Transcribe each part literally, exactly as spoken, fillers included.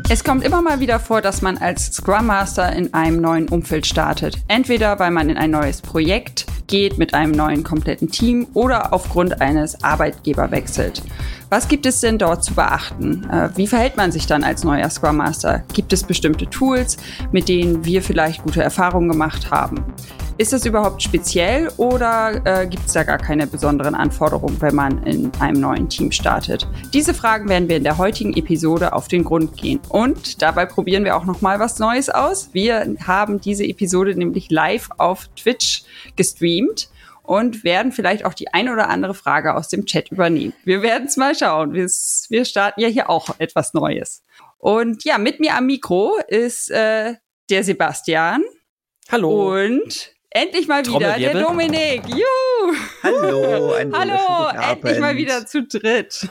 Es kommt immer mal wieder vor, dass man als Scrum Master in einem neuen Umfeld startet. Entweder weil man in ein neues Projekt geht mit einem neuen kompletten Team oder aufgrund eines Arbeitgeberwechsels. Was gibt es denn dort zu beachten? Wie verhält man sich dann als neuer Scrum Master? Gibt es bestimmte Tools, mit denen wir vielleicht gute Erfahrungen gemacht haben? Ist das überhaupt speziell oder äh, gibt es da gar keine besonderen Anforderungen, wenn man in einem neuen Team startet? Diese Fragen werden wir in der heutigen Episode auf den Grund gehen. Und dabei probieren wir auch noch mal was Neues aus. Wir haben diese Episode nämlich live auf Twitch gestreamt und werden vielleicht auch die ein oder andere Frage aus dem Chat übernehmen. Wir werden es mal schauen. Wir, wir starten ja hier auch etwas Neues. Und ja, mit mir am Mikro ist äh, der Sebastian. Hallo. Und endlich mal wieder der Dominik. Juhu. Hallo, ein Hallo, endlich mal wieder zu dritt.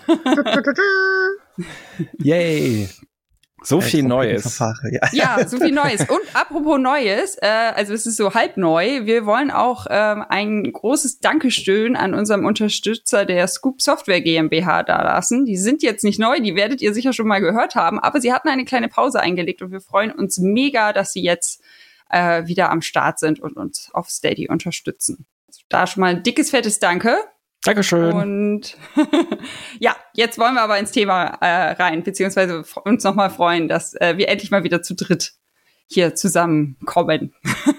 Yay. So viel Neues. Ja. ja, so viel Neues. Und apropos Neues, äh, also es ist so halb neu. Wir wollen auch ähm, ein großes Dankeschön an unserem Unterstützer der Scoop Software GmbH dalassen. Die sind jetzt nicht neu, die werdet ihr sicher schon mal gehört haben, aber sie hatten eine kleine Pause eingelegt und wir freuen uns mega, dass sie jetzt äh, wieder am Start sind und uns auf Steady unterstützen. Also da schon mal ein dickes, fettes Danke. Dankeschön. Und ja, jetzt wollen wir aber ins Thema äh, rein, beziehungsweise uns nochmal freuen, dass äh, wir endlich mal wieder zu dritt hier zusammenkommen.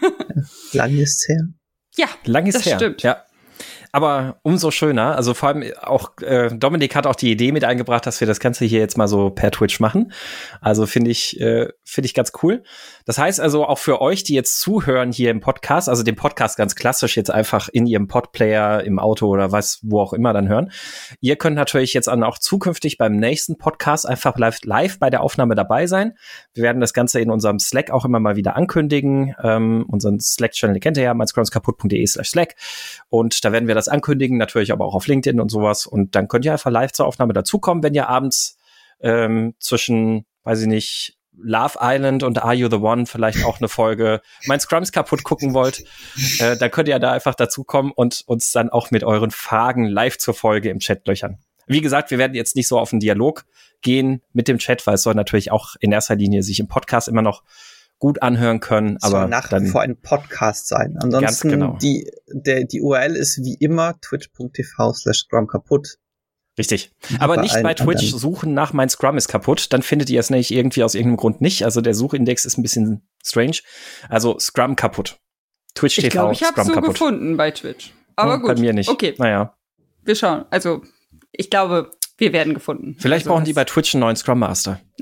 Lang ist her. Ja, Lang ist das her. Stimmt. Ja. Aber umso schöner, also vor allem auch, äh, Dominik hat auch die Idee mit eingebracht, dass wir das Ganze hier jetzt mal so per Twitch machen. Also finde ich, äh, finde ich ganz cool. Das heißt also auch für euch, die jetzt zuhören hier im Podcast, also den Podcast ganz klassisch jetzt einfach in ihrem Podplayer, im Auto oder was, wo auch immer dann hören. Ihr könnt natürlich jetzt auch zukünftig beim nächsten Podcast einfach live, live bei der Aufnahme dabei sein. Wir werden das Ganze in unserem Slack auch immer mal wieder ankündigen. Ähm, unseren Slack-Channel kennt ihr ja, meinscrumskaputt.de slash Slack. Und da werden wir das ankündigen, natürlich aber auch auf LinkedIn und sowas. Und dann könnt ihr einfach live zur Aufnahme dazukommen, wenn ihr abends ähm, zwischen, weiß ich nicht, Love Island und Are You the One vielleicht auch eine Folge Mein Scrum ist kaputt gucken wollt, äh, dann könnt ihr da einfach dazukommen und uns dann auch mit euren Fragen live zur Folge im Chat löchern. Wie gesagt, wir werden jetzt nicht so auf den Dialog gehen mit dem Chat, weil es soll natürlich auch in erster Linie sich im Podcast immer noch gut anhören können, es aber soll nach dann wie vor ein Podcast sein. Ansonsten genau. die der die U R L ist wie immer twitch.tv slash Scrum kaputt. Richtig. Aber bei nicht bei Twitch anderen. Suchen nach Mein Scrum ist kaputt, dann findet ihr es nämlich irgendwie aus irgendeinem Grund nicht. Also der Suchindex ist ein bisschen strange. Also Scrum kaputt. Twitch T V, ich glaube, ich habe so kaputt. gefunden bei Twitch. Aber hm, gut. Bei mir nicht. Okay. Naja. Wir schauen. Also ich glaube, wir werden gefunden. Vielleicht also brauchen die bei Twitch einen neuen Scrum Master. uh.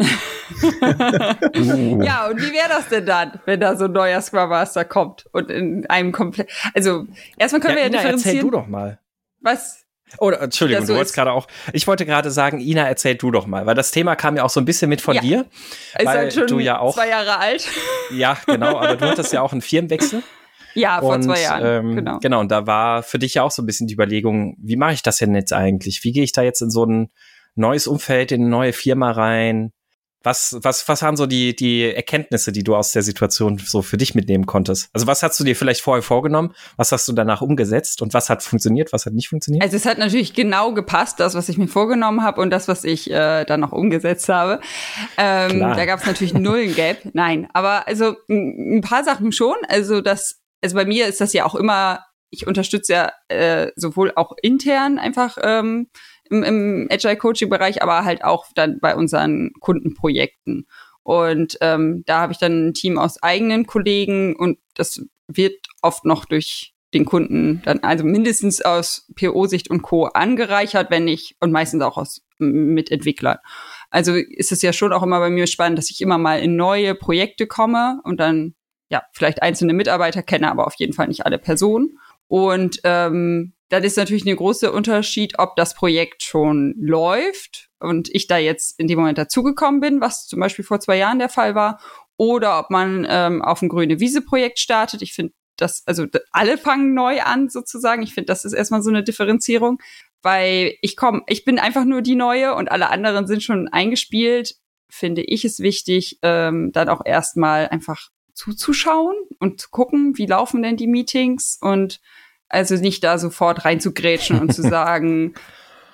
Ja, und wie wäre das denn dann, wenn da so ein neuer Scrum Master kommt und in einem komplett, also erstmal können ja, wir ja Ina, differenzieren. Erzähl du doch mal. Was? Oder, Entschuldigung, so du wolltest gerade auch, ich wollte gerade sagen, Ina, erzähl du doch mal, weil das Thema kam ja auch so ein bisschen mit von ja. dir. Ist weil halt schon du ja auch, zwei Jahre alt. Ja, genau, aber du hattest ja auch einen Firmenwechsel. Ja, vor und, zwei Jahren, ähm, genau. Genau, und da war für dich ja auch so ein bisschen die Überlegung, wie mache ich das denn jetzt eigentlich? Wie gehe ich da jetzt in so ein neues Umfeld, in eine neue Firma rein? Was, was, was waren so die, die Erkenntnisse, die du aus der Situation so für dich mitnehmen konntest? Also was hast du dir vielleicht vorher vorgenommen? Was hast du danach umgesetzt? Und was hat funktioniert? Was hat nicht funktioniert? Also es hat natürlich genau gepasst, das, was ich mir vorgenommen habe und das, was ich äh, dann noch umgesetzt habe. Ähm, da gab es natürlich null ein Gap. Nein, aber also ein paar Sachen schon. Also das, also bei mir ist das ja auch immer, ich unterstütze ja äh, sowohl auch intern einfach ähm, im, im Agile-Coaching-Bereich, aber halt auch dann bei unseren Kundenprojekten. Und ähm, da habe ich dann ein Team aus eigenen Kollegen und das wird oft noch durch den Kunden dann, also mindestens aus P O-Sicht und Co. angereichert, wenn nicht, und meistens auch aus Mitentwicklern. Also ist es ja schon auch immer bei mir spannend, dass ich immer mal in neue Projekte komme und dann ja vielleicht einzelne Mitarbeiter kenne, aber auf jeden Fall nicht alle Personen. Und ähm, dann ist natürlich ein großer Unterschied, ob das Projekt schon läuft und ich da jetzt in dem Moment dazugekommen bin, was zum Beispiel vor zwei Jahren der Fall war, oder ob man ähm, auf ein grüne Wiese-Projekt startet. Ich finde das, also alle fangen neu an sozusagen. Ich finde, das ist erstmal so eine Differenzierung, weil ich komme, ich bin einfach nur die Neue und alle anderen sind schon eingespielt. Finde ich es wichtig, ähm, dann auch erstmal einfach zuzuschauen und zu gucken, wie laufen denn die Meetings und also nicht da sofort reinzugrätschen und zu sagen,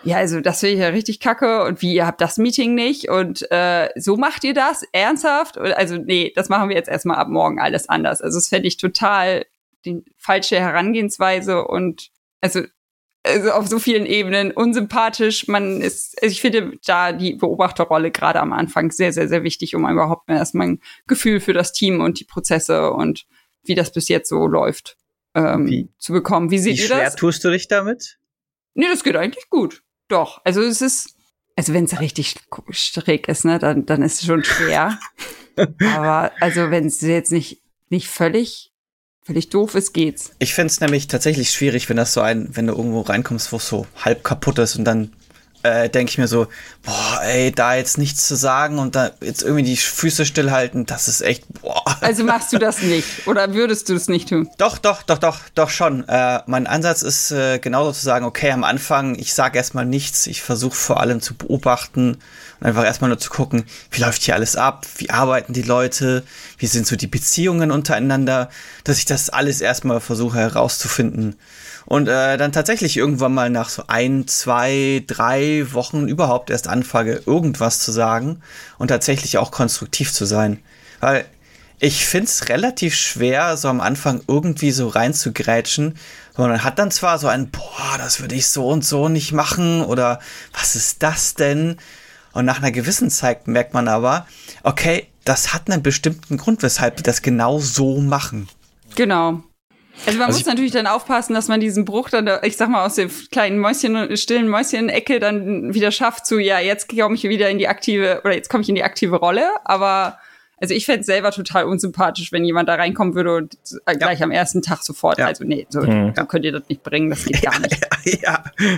ja, also das finde ich ja richtig kacke und wie, ihr habt das Meeting nicht und äh, so macht ihr das? Ernsthaft? Also nee, das machen wir jetzt erstmal ab morgen alles anders. Also das fände ich total die falsche Herangehensweise und also, also auf so vielen Ebenen unsympathisch. Man ist, also ich finde da die Beobachterrolle gerade am Anfang sehr, sehr, sehr wichtig, um überhaupt erstmal ein Gefühl für das Team und die Prozesse und wie das bis jetzt so läuft ähm, wie, zu bekommen. Wie seht wie ihr das? Wie schwer tust du dich damit? Nee, das geht eigentlich gut. Doch, also es ist, also wenn es richtig schräg ist, ne, dann, dann ist es schon schwer. Aber also wenn es jetzt nicht, nicht völlig, völlig doof ist, geht's. Ich find's nämlich tatsächlich schwierig, wenn das so ein, wenn du irgendwo reinkommst, wo es so halb kaputt ist und dann äh, denke ich mir so, boah, ey, da jetzt nichts zu sagen und da jetzt irgendwie die Füße stillhalten, das ist echt, boah. Also machst du das nicht oder würdest du es nicht tun? Doch, doch, doch, doch, doch schon. Äh, mein Ansatz ist äh, genauso zu sagen, okay, am Anfang, ich sage erstmal nichts, ich versuche vor allem zu beobachten und einfach erstmal nur zu gucken, wie läuft hier alles ab, wie arbeiten die Leute, wie sind so die Beziehungen untereinander, dass ich das alles erstmal versuche herauszufinden. Und äh, dann tatsächlich irgendwann mal nach so ein, zwei, drei Wochen überhaupt erst anfange, irgendwas zu sagen und tatsächlich auch konstruktiv zu sein. Weil ich find's relativ schwer, so am Anfang irgendwie so reinzugrätschen. Und man hat dann zwar so ein, boah, das würde ich so und so nicht machen oder was ist das denn? Und nach einer gewissen Zeit merkt man aber, okay, das hat einen bestimmten Grund, weshalb die das genau so machen. Genau. Also man Also muss natürlich dann aufpassen, dass man diesen Bruch dann, ich sag mal, aus dem kleinen Mäuschen, stillen Mäuschen-Ecke dann wieder schafft zu, ja, jetzt komme ich wieder in die aktive, oder jetzt komme ich in die aktive Rolle, aber also ich fände es selber total unsympathisch, wenn jemand da reinkommen würde und ja. gleich am ersten Tag sofort, ja. also nee, so, mhm. so könnt ihr das nicht bringen, das geht gar nicht. Ja, ja.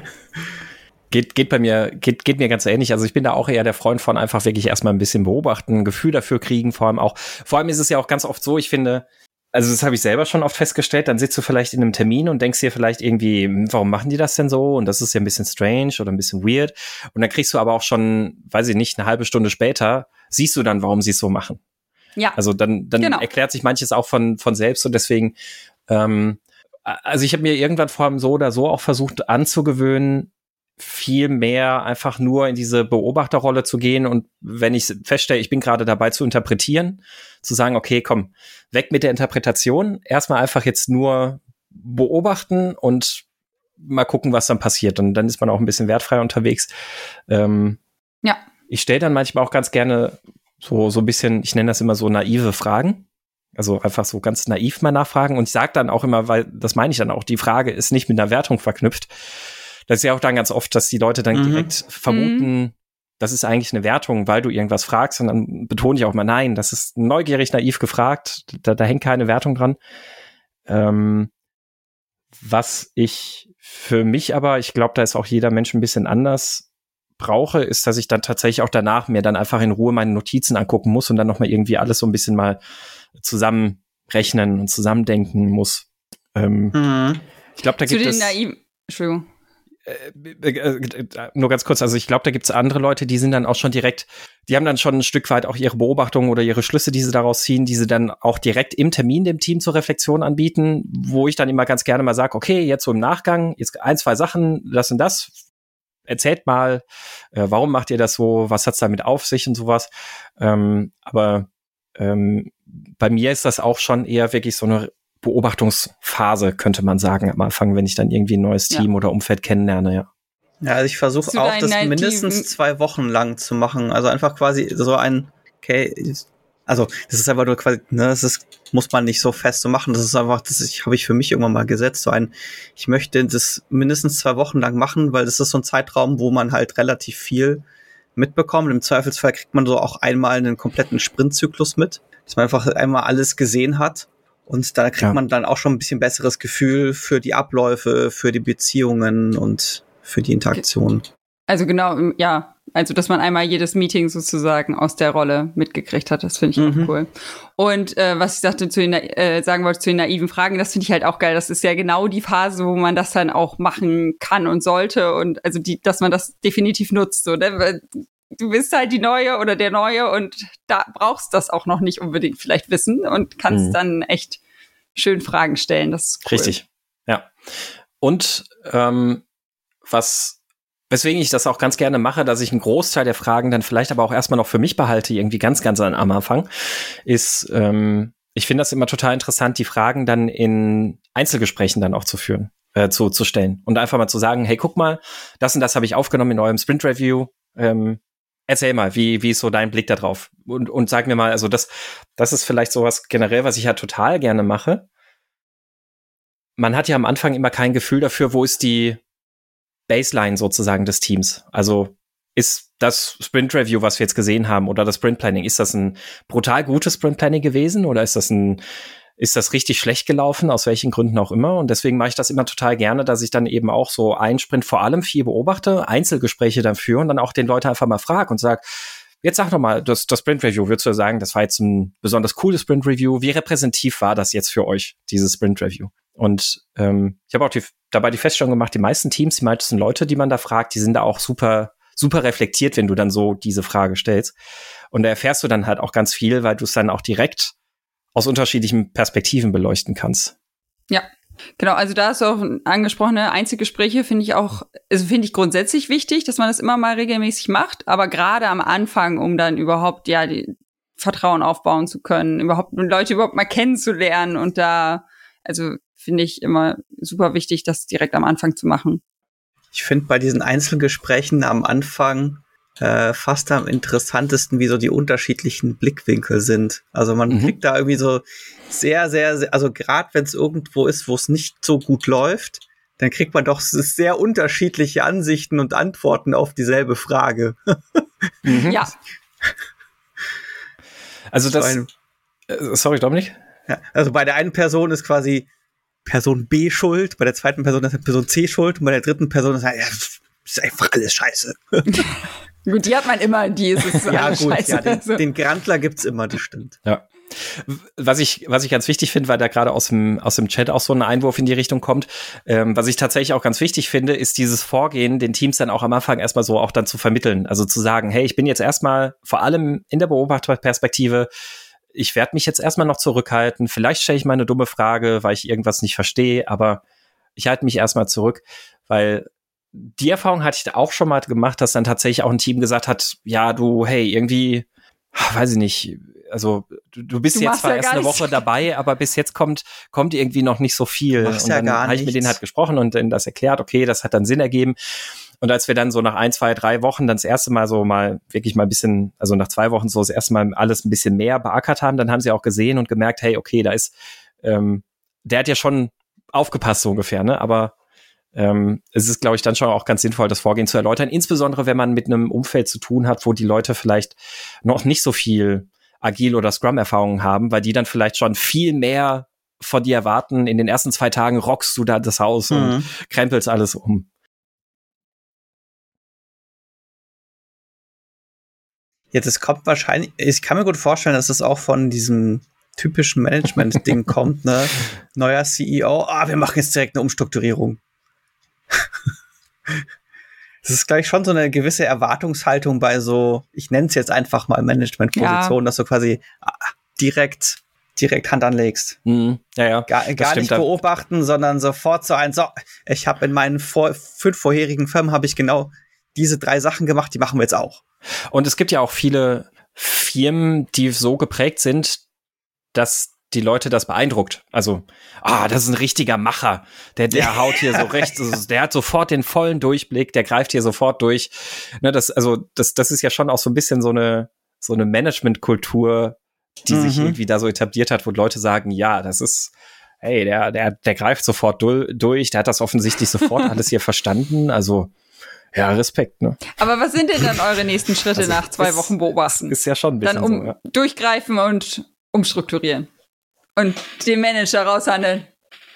Geht, geht bei mir, geht, geht mir ganz ähnlich. Also ich bin da auch eher der Freund von einfach wirklich erstmal ein bisschen beobachten, ein Gefühl dafür kriegen, vor allem auch, vor allem ist es ja auch ganz oft so, ich finde, also das habe ich selber schon oft festgestellt, dann sitzt du vielleicht in einem Termin und denkst dir vielleicht irgendwie, warum machen die das denn so? Und das ist ja ein bisschen strange oder ein bisschen weird. Und dann kriegst du aber auch schon, weiß ich nicht, eine halbe Stunde später, siehst du dann, warum sie es so machen. Ja. Also dann, dann genau. erklärt sich manches auch von, von selbst und deswegen, ähm, also ich habe mir irgendwann vor allem so oder so auch versucht anzugewöhnen, viel mehr einfach nur in diese Beobachterrolle zu gehen und wenn ich feststelle, ich bin gerade dabei zu interpretieren, zu sagen, okay, komm, weg mit der Interpretation, erstmal einfach jetzt nur beobachten und mal gucken, was dann passiert und dann ist man auch ein bisschen wertfrei unterwegs. Ähm, ja. Ich stelle dann manchmal auch ganz gerne so so ein bisschen, ich nenne das immer so naive Fragen, also einfach so ganz naiv mal nachfragen und ich sage dann auch immer, weil das meine ich dann auch, die Frage ist nicht mit einer Wertung verknüpft. Das ist ja auch dann ganz oft, dass die Leute dann mhm. direkt vermuten, mhm. das ist eigentlich eine Wertung, weil du irgendwas fragst. Und dann betone ich auch mal, nein, das ist neugierig, naiv gefragt. Da, da hängt keine Wertung dran. Ähm, was ich für mich aber, ich glaube, da ist auch jeder Mensch ein bisschen anders, brauche, ist, dass ich dann tatsächlich auch danach mir dann einfach in Ruhe meine Notizen angucken muss und dann nochmal irgendwie alles so ein bisschen mal zusammenrechnen und zusammendenken muss. Ähm, mhm. Ich glaube, da Zu gibt den es... Naiven, Entschuldigung. Äh, äh, nur ganz kurz, also ich glaube, da gibt es andere Leute, die sind dann auch schon direkt, die haben dann schon ein Stück weit auch ihre Beobachtungen oder ihre Schlüsse, die sie daraus ziehen, die sie dann auch direkt im Termin dem Team zur Reflexion anbieten, wo ich dann immer ganz gerne mal sage, okay, jetzt so im Nachgang, jetzt ein, zwei Sachen, das und das, erzählt mal, äh, warum macht ihr das so, was hat's damit auf sich und sowas, ähm, aber ähm, bei mir ist das auch schon eher wirklich so eine Beobachtungsphase, könnte man sagen, am Anfang, wenn ich dann irgendwie ein neues Team ja. oder Umfeld kennenlerne, ja. Ja, also ich versuche auch, das nativen mindestens zwei Wochen lang zu machen. Also einfach quasi so ein, okay, also das ist einfach nur quasi, ne, das ist, muss man nicht so fest so machen. Das ist einfach, das habe ich für mich irgendwann mal gesetzt, so ein, ich möchte das mindestens zwei Wochen lang machen, weil das ist so ein Zeitraum, wo man halt relativ viel mitbekommt. Im Zweifelsfall kriegt man so auch einmal einen kompletten Sprintzyklus mit, dass man einfach einmal alles gesehen hat. Und da kriegt ja. man dann auch schon ein bisschen besseres Gefühl für die Abläufe, für die Beziehungen und für die Interaktion. Also genau, ja, also dass man einmal jedes Meeting sozusagen aus der Rolle mitgekriegt hat, das finde ich mhm. auch cool. Und äh, was ich sagte, zu den, äh, sagen wollte zu den naiven Fragen, das finde ich halt auch geil. Das ist ja genau die Phase, wo man das dann auch machen kann und sollte und also die, dass man das definitiv nutzt. So, ne? Weil du bist halt die Neue oder der Neue und da brauchst das auch noch nicht unbedingt vielleicht wissen und kannst mhm. dann echt schön Fragen stellen. Das ist cool. Richtig, ja. Und ähm, was weswegen ich das auch ganz gerne mache, dass ich einen Großteil der Fragen dann vielleicht aber auch erstmal noch für mich behalte, irgendwie ganz, ganz am Anfang, ist, ähm, ich finde das immer total interessant, die Fragen dann in Einzelgesprächen dann auch zu führen, äh, zu, zu stellen und einfach mal zu sagen, hey, guck mal, das und das habe ich aufgenommen in eurem Sprint-Review, ähm, erzähl mal, wie, wie ist so dein Blick da drauf? Und, und sag mir mal, also das, das ist vielleicht sowas generell, was ich ja total gerne mache. Man hat ja am Anfang immer kein Gefühl dafür, wo ist die Baseline sozusagen des Teams. Also ist das Sprint-Review, was wir jetzt gesehen haben, oder das Sprint-Planning, ist das ein brutal gutes Sprint-Planning gewesen oder ist das ein, ist das richtig schlecht gelaufen, aus welchen Gründen auch immer? Und deswegen mache ich das immer total gerne, dass ich dann eben auch so einen Sprint vor allem viel beobachte, Einzelgespräche dann führe und dann auch den Leuten einfach mal frage und sage, jetzt sag doch mal, das, das Sprint-Review, würdest du sagen, das war jetzt ein besonders cooles Sprint-Review? Wie repräsentativ war das jetzt für euch, dieses Sprint-Review? Und ähm, ich habe auch die, dabei die Feststellung gemacht, die meisten Teams, die meisten Leute, die man da fragt, die sind da auch super super reflektiert, wenn du dann so diese Frage stellst. Und da erfährst du dann halt auch ganz viel, weil du es dann auch direkt aus unterschiedlichen Perspektiven beleuchten kannst. Ja, genau. Also da hast du auch angesprochene Einzelgespräche, finde ich auch, also finde ich grundsätzlich wichtig, dass man das immer mal regelmäßig macht. Aber gerade am Anfang, um dann überhaupt, ja, die Vertrauen aufbauen zu können, überhaupt Leute überhaupt mal kennenzulernen und da, also finde ich immer super wichtig, das direkt am Anfang zu machen. Ich finde bei diesen Einzelgesprächen am Anfang äh, fast am interessantesten, wie so die unterschiedlichen Blickwinkel sind. Also man mhm. kriegt da irgendwie so sehr, sehr, sehr also gerade wenn es irgendwo ist, wo es nicht so gut läuft, dann kriegt man doch sehr unterschiedliche Ansichten und Antworten auf dieselbe Frage. mhm. Ja. Also das, ein, äh, sorry, Dominik? Ja, also bei der einen Person ist quasi Person B schuld, bei der zweiten Person ist Person C schuld und bei der dritten Person ist halt, ja, ist einfach alles scheiße. Gut, die hat man immer, die ist es so ja, gut, scheiße. Ja, den, den Grantler gibt's immer, das stimmt. Ja. Was ich, was ich ganz wichtig finde, weil da gerade aus dem, aus dem Chat auch so ein Einwurf in die Richtung kommt, ähm, was ich tatsächlich auch ganz wichtig finde, ist dieses Vorgehen, den Teams dann auch am Anfang erstmal so auch dann zu vermitteln. Also zu sagen, hey, ich bin jetzt erstmal vor allem in der Beobachterperspektive, ich werde mich jetzt erstmal noch zurückhalten. Vielleicht stelle ich mal eine dumme Frage, weil ich irgendwas nicht verstehe, aber ich halte mich erstmal zurück, weil die Erfahrung hatte ich auch schon mal gemacht, dass dann tatsächlich auch ein Team gesagt hat, ja, du, hey, irgendwie, weiß ich nicht, also du, du bist du jetzt zwar ja erst eine Woche dabei, aber bis jetzt kommt kommt irgendwie noch nicht so viel. Machst und ja dann gar habe ich mit denen halt gesprochen und denen das erklärt, okay, das hat dann Sinn ergeben. Und als wir dann so nach ein, zwei, drei Wochen dann das erste Mal so mal wirklich mal ein bisschen, also nach zwei Wochen so das erste Mal alles ein bisschen mehr beackert haben, dann haben sie auch gesehen und gemerkt, hey, okay, da ist, ähm, der hat ja schon aufgepasst so ungefähr, ne? Aber ähm, es ist, glaube ich, dann schon auch ganz sinnvoll, das Vorgehen zu erläutern, insbesondere wenn man mit einem Umfeld zu tun hat, wo die Leute vielleicht noch nicht so viel Agil- oder Scrum-Erfahrungen haben, weil die dann vielleicht schon viel mehr von dir erwarten. In den ersten zwei Tagen rockst du da das Haus mhm. und krempelst alles um. Ja, das kommt wahrscheinlich, ich kann mir gut vorstellen, dass es auch von diesem typischen Management-Ding kommt, ne? Neuer C E O, ah, wir machen jetzt direkt eine Umstrukturierung. Das ist gleich schon so eine gewisse Erwartungshaltung bei so, ich nenne es jetzt einfach mal Management-Positionen, ja. dass du quasi ah, direkt direkt Hand anlegst. Mhm. Ja, ja. Gar, gar nicht beobachten, sondern sofort so ein, so, ich habe in meinen vor, fünf vorherigen Firmen habe ich genau diese drei Sachen gemacht, die machen wir jetzt auch. Und es gibt ja auch viele Firmen, die so geprägt sind, dass die Leute das beeindruckt. Also, ah, das ist ein richtiger Macher. Der, der haut hier so recht, der hat sofort den vollen Durchblick, der greift hier sofort durch. Ne, das, also, das, das ist ja schon auch so ein bisschen so eine, so eine Management-Kultur, die mhm. sich irgendwie da so etabliert hat, wo Leute sagen, ja, das ist, hey, der, der, der greift sofort du- durch, der hat das offensichtlich sofort alles hier verstanden. Also, ja, Respekt, ne? Aber was sind denn dann eure nächsten Schritte also nach zwei ist, Wochen beobachten? Ist ja schon ein bisschen dann um so, ja. durchgreifen und umstrukturieren. Und den Manager raushandeln.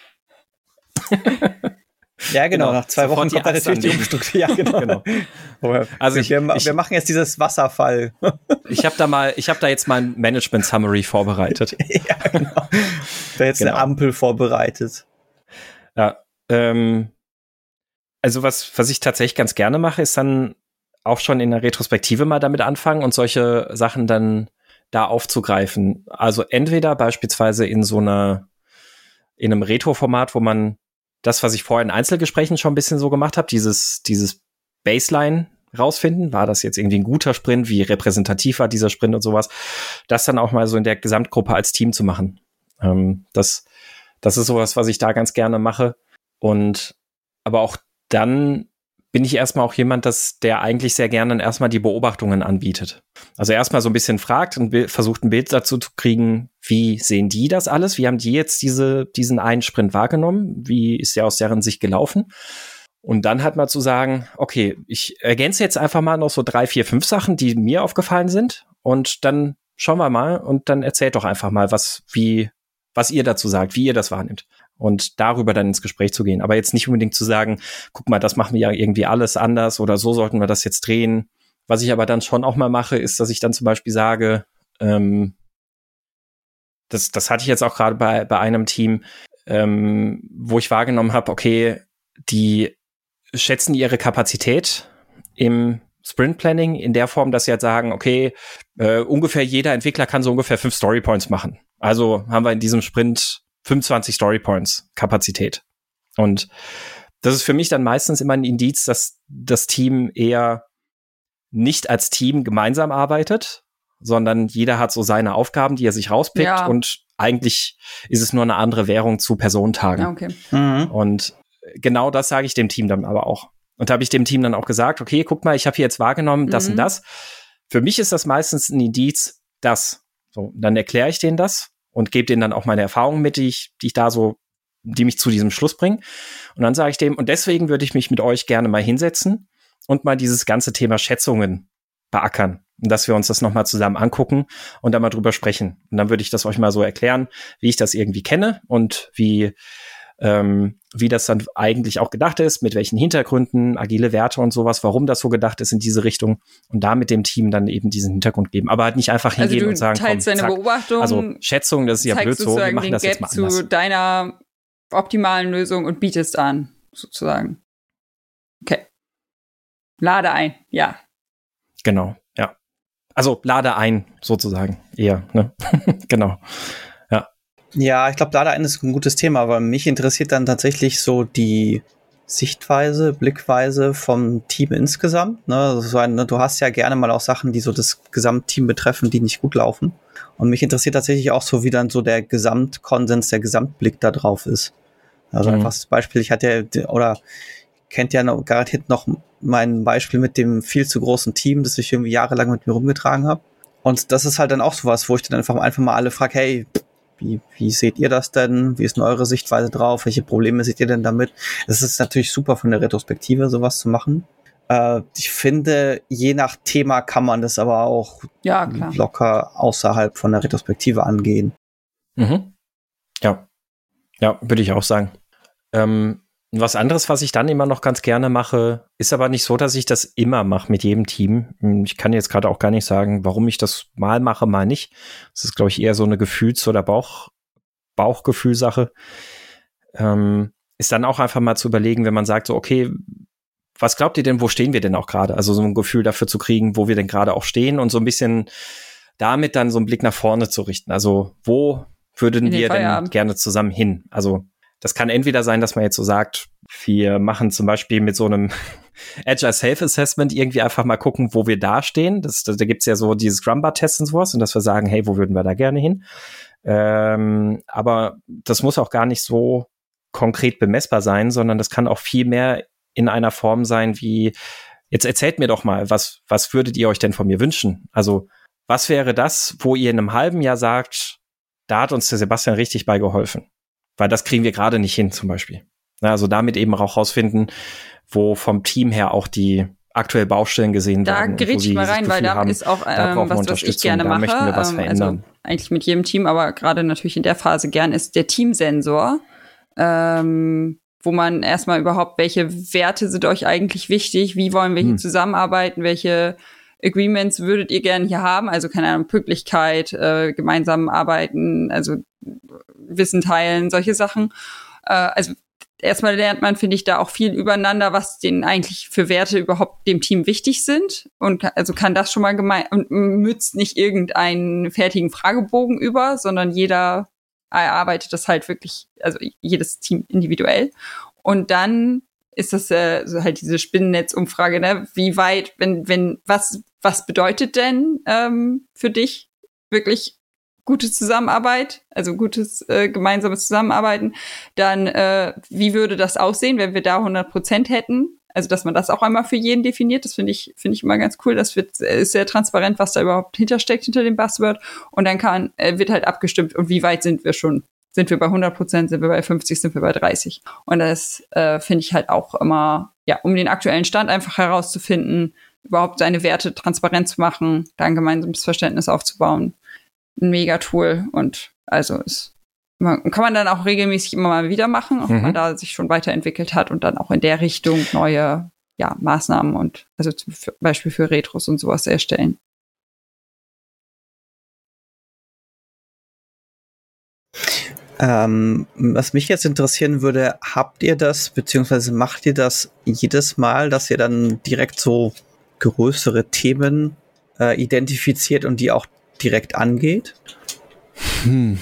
Ja, genau. genau. Nach zwei Sofort Wochen kommt dann natürlich die Umstrukturierung. Ja, genau. genau. Also wir, ich, wir, ich, wir machen jetzt dieses Wasserfall. Ich habe da mal, ich habe da jetzt mal ein Management-Summary vorbereitet. Ja, genau. Da jetzt genau. eine Ampel vorbereitet. Ja, ähm, also was, was ich tatsächlich ganz gerne mache, ist dann auch schon in der Retrospektive mal damit anfangen und solche Sachen dann da aufzugreifen. Also entweder beispielsweise in so einer, in einem Retro-Format, wo man das, was ich vorher in Einzelgesprächen schon ein bisschen so gemacht habe, dieses, dieses Baseline rausfinden. War das jetzt irgendwie ein guter Sprint? Wie repräsentativ war dieser Sprint und sowas? Das dann auch mal so in der Gesamtgruppe als Team zu machen. Ähm, das, das ist sowas, was ich da ganz gerne mache. Und aber auch dann bin ich erstmal auch jemand, dass der eigentlich sehr gerne dann erstmal die Beobachtungen anbietet. Also erstmal so ein bisschen fragt und versucht ein Bild dazu zu kriegen, wie sehen die das alles? Wie haben die jetzt diese, diesen einen Sprint wahrgenommen? Wie ist der aus deren Sicht gelaufen? Und dann halt mal zu sagen, okay, ich ergänze jetzt einfach mal noch so drei, vier, fünf Sachen, die mir aufgefallen sind. Und dann schauen wir mal und dann erzählt doch einfach mal, was, wie, was ihr dazu sagt, wie ihr das wahrnimmt. Und darüber dann ins Gespräch zu gehen. Aber jetzt nicht unbedingt zu sagen, guck mal, das machen wir ja irgendwie alles anders oder so sollten wir das jetzt drehen. Was ich aber dann schon auch mal mache, ist, dass ich dann zum Beispiel sage, ähm, das, das hatte ich jetzt auch gerade bei, bei einem Team, ähm, wo ich wahrgenommen habe, okay, die schätzen ihre Kapazität im Sprint-Planning in der Form, dass sie halt sagen, okay, äh, ungefähr jeder Entwickler kann so ungefähr fünf Storypoints machen. Also haben wir in diesem Sprint fünfundzwanzig Storypoints Kapazität. Und das ist für mich dann meistens immer ein Indiz, dass das Team eher nicht als Team gemeinsam arbeitet, sondern jeder hat so seine Aufgaben, die er sich rauspickt ja. Und eigentlich ist es nur eine andere Währung zu Personentagen. Ja, okay. Mhm. Und genau das sage ich dem Team dann aber auch. Und da habe ich dem Team dann auch gesagt, okay, guck mal, ich habe hier jetzt wahrgenommen, das mhm. und das. Für mich ist das meistens ein Indiz, das. So, dann erkläre ich denen das und gebe denen dann auch meine Erfahrungen mit, die ich, die ich da so, die mich zu diesem Schluss bringen. Und dann sage ich dem, und deswegen würde ich mich mit euch gerne mal hinsetzen und mal dieses ganze Thema Schätzungen beackern. Und dass wir uns das nochmal zusammen angucken und dann mal drüber sprechen. Und dann würde ich das euch mal so erklären, wie ich das irgendwie kenne und wie, ähm, wie das dann eigentlich auch gedacht ist, mit welchen Hintergründen, agile Werte und sowas, warum das so gedacht ist in diese Richtung und da mit dem Team dann eben diesen Hintergrund geben. Aber halt nicht einfach hingehen also und sagen, teilst komm, deine zack. Beobachtung, also Schätzung, das ist ja blöd so, wir machen das jetzt mal anders. zu deiner optimalen Lösung und bietest an, sozusagen. Okay. Lade ein, ja. Genau, ja. Also lade ein, sozusagen, eher, ne? Genau, ja. Ja, ich glaube, lade ein ist ein gutes Thema, aber mich interessiert dann tatsächlich so die Sichtweise, Blickweise vom Team insgesamt. Ne? Also so ein, ne, du hast ja gerne mal auch Sachen, die so das Gesamtteam betreffen, die nicht gut laufen. Und mich interessiert tatsächlich auch so, wie dann so der Gesamtkonsens, der Gesamtblick da drauf ist. Also mhm. einfach das Beispiel, ich hatte ja, oder kennt ja noch, garantiert noch mein Beispiel mit dem viel zu großen Team, das ich irgendwie jahrelang mit mir rumgetragen habe. Und das ist halt dann auch sowas, wo ich dann einfach, einfach mal alle frage, hey, wie, wie seht ihr das denn? Wie ist denn eure Sichtweise drauf? Welche Probleme seht ihr denn damit? Es ist natürlich super von der Retrospektive, sowas zu machen. Äh, ich finde, je nach Thema kann man das aber auch ja, klar. locker außerhalb von der Retrospektive angehen. Mhm. Ja. Ja, würde ich auch sagen. Ähm, Was anderes, was ich dann immer noch ganz gerne mache, ist aber nicht so, dass ich das immer mache mit jedem Team. Ich kann jetzt gerade auch gar nicht sagen, warum ich das mal mache, mal nicht. Das ist, glaube ich, eher so eine Gefühls- oder Bauch, Bauchgefühlsache. Ähm, ist dann auch einfach mal zu überlegen, wenn man sagt so, okay, was glaubt ihr denn, wo stehen wir denn auch gerade? Also so ein Gefühl dafür zu kriegen, wo wir denn gerade auch stehen und so ein bisschen damit dann so einen Blick nach vorne zu richten. Also wo würden wir denn gerne zusammen hin? Also das kann entweder sein, dass man jetzt so sagt, wir machen zum Beispiel mit so einem Agile Self-Assessment irgendwie einfach mal gucken, wo wir da stehen. Das, da gibt's ja so diese Scrum-Bar-Tests und sowas und dass wir sagen, hey, wo würden wir da gerne hin? Ähm, aber das muss auch gar nicht so konkret bemessbar sein, sondern das kann auch viel mehr in einer Form sein wie, jetzt erzählt mir doch mal, was, was würdet ihr euch denn von mir wünschen? Also was wäre das, wo ihr in einem halben Jahr sagt, da hat uns der Sebastian richtig bei geholfen? Weil das kriegen wir gerade nicht hin, zum Beispiel. Also damit eben auch rausfinden, wo vom Team her auch die aktuell Baustellen gesehen da werden. Da grätsch ich mal rein, weil da ist auch ähm, was, was ich gerne mache. Da wir was verändern. Also eigentlich mit jedem Team, aber gerade natürlich in der Phase gern, ist der Teamsensor, ähm, wo man erstmal überhaupt, welche Werte sind euch eigentlich wichtig, wie wollen wir hier hm. zusammenarbeiten, welche Agreements würdet ihr gerne hier haben, also keine Ahnung, Pünktlichkeit, äh, gemeinsam arbeiten, also Wissen teilen, solche Sachen. Äh, also erstmal lernt man, finde ich, da auch viel übereinander, was denen eigentlich für Werte überhaupt dem Team wichtig sind und kann, also kann das schon mal gemein und mützt nicht irgendeinen fertigen Fragebogen über, sondern jeder erarbeitet das halt wirklich, also jedes Team individuell. Und dann ist das äh, so halt diese Spinnennetzumfrage, ne? Wie weit, wenn, wenn, was, was bedeutet denn ähm, für dich wirklich gute Zusammenarbeit, also gutes äh, gemeinsames Zusammenarbeiten, dann äh, wie würde das aussehen, wenn wir da hundert Prozent hätten? Also, dass man das auch einmal für jeden definiert, das finde ich, finde ich immer ganz cool. Das wird, ist sehr transparent, was da überhaupt hintersteckt, hinter dem Buzzword. Und dann kann, äh, wird halt abgestimmt, und wie weit sind wir schon? Sind wir bei hundert Prozent, sind wir bei fünfzig, sind wir bei dreißig? Und das äh, finde ich halt auch immer, ja, um den aktuellen Stand einfach herauszufinden, überhaupt seine Werte transparent zu machen, da ein gemeinsames Verständnis aufzubauen. Ein Mega-Tool, und also ist, man, kann man dann auch regelmäßig immer mal wieder machen, ob mhm. man da sich schon weiterentwickelt hat und dann auch in der Richtung neue, ja, Maßnahmen und also zum Beispiel für Retros und sowas erstellen. Ähm, was mich jetzt interessieren würde, habt ihr das, beziehungsweise macht ihr das jedes Mal, dass ihr dann direkt so größere Themen äh, identifiziert und die auch direkt angeht? Hm.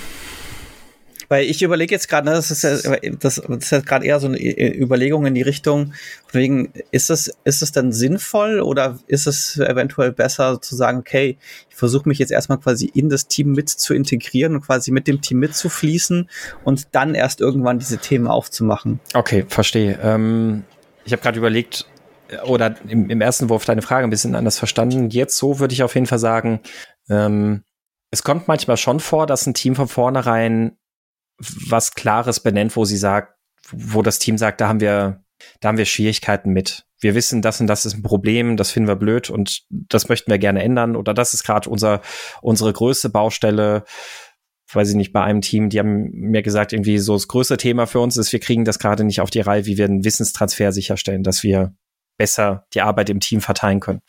Weil ich überlege jetzt gerade, das ist ja, das, das ist ja gerade eher so eine Überlegung in die Richtung, wegen, ist es, ist es dann sinnvoll oder ist es eventuell besser zu sagen, okay, ich versuche mich jetzt erstmal quasi in das Team mit zu integrieren und quasi mit dem Team mitzufließen und dann erst irgendwann diese Themen aufzumachen? Okay, verstehe. Ähm, ich habe gerade überlegt, oder im, im ersten Wurf deine Frage ein bisschen anders verstanden. Jetzt so würde ich auf jeden Fall sagen, ähm, es kommt manchmal schon vor, dass ein Team von vornherein was Klares benennt, wo sie sagt, wo das Team sagt, da haben wir, da haben wir Schwierigkeiten mit. Wir wissen, das und das ist ein Problem, das finden wir blöd und das möchten wir gerne ändern, oder das ist gerade unser, unsere größte Baustelle. Weiß ich nicht, bei einem Team, die haben mir gesagt, irgendwie so das größte Thema für uns ist, wir kriegen das gerade nicht auf die Reihe, wie wir einen Wissenstransfer sicherstellen, dass wir besser die Arbeit im Team verteilen können.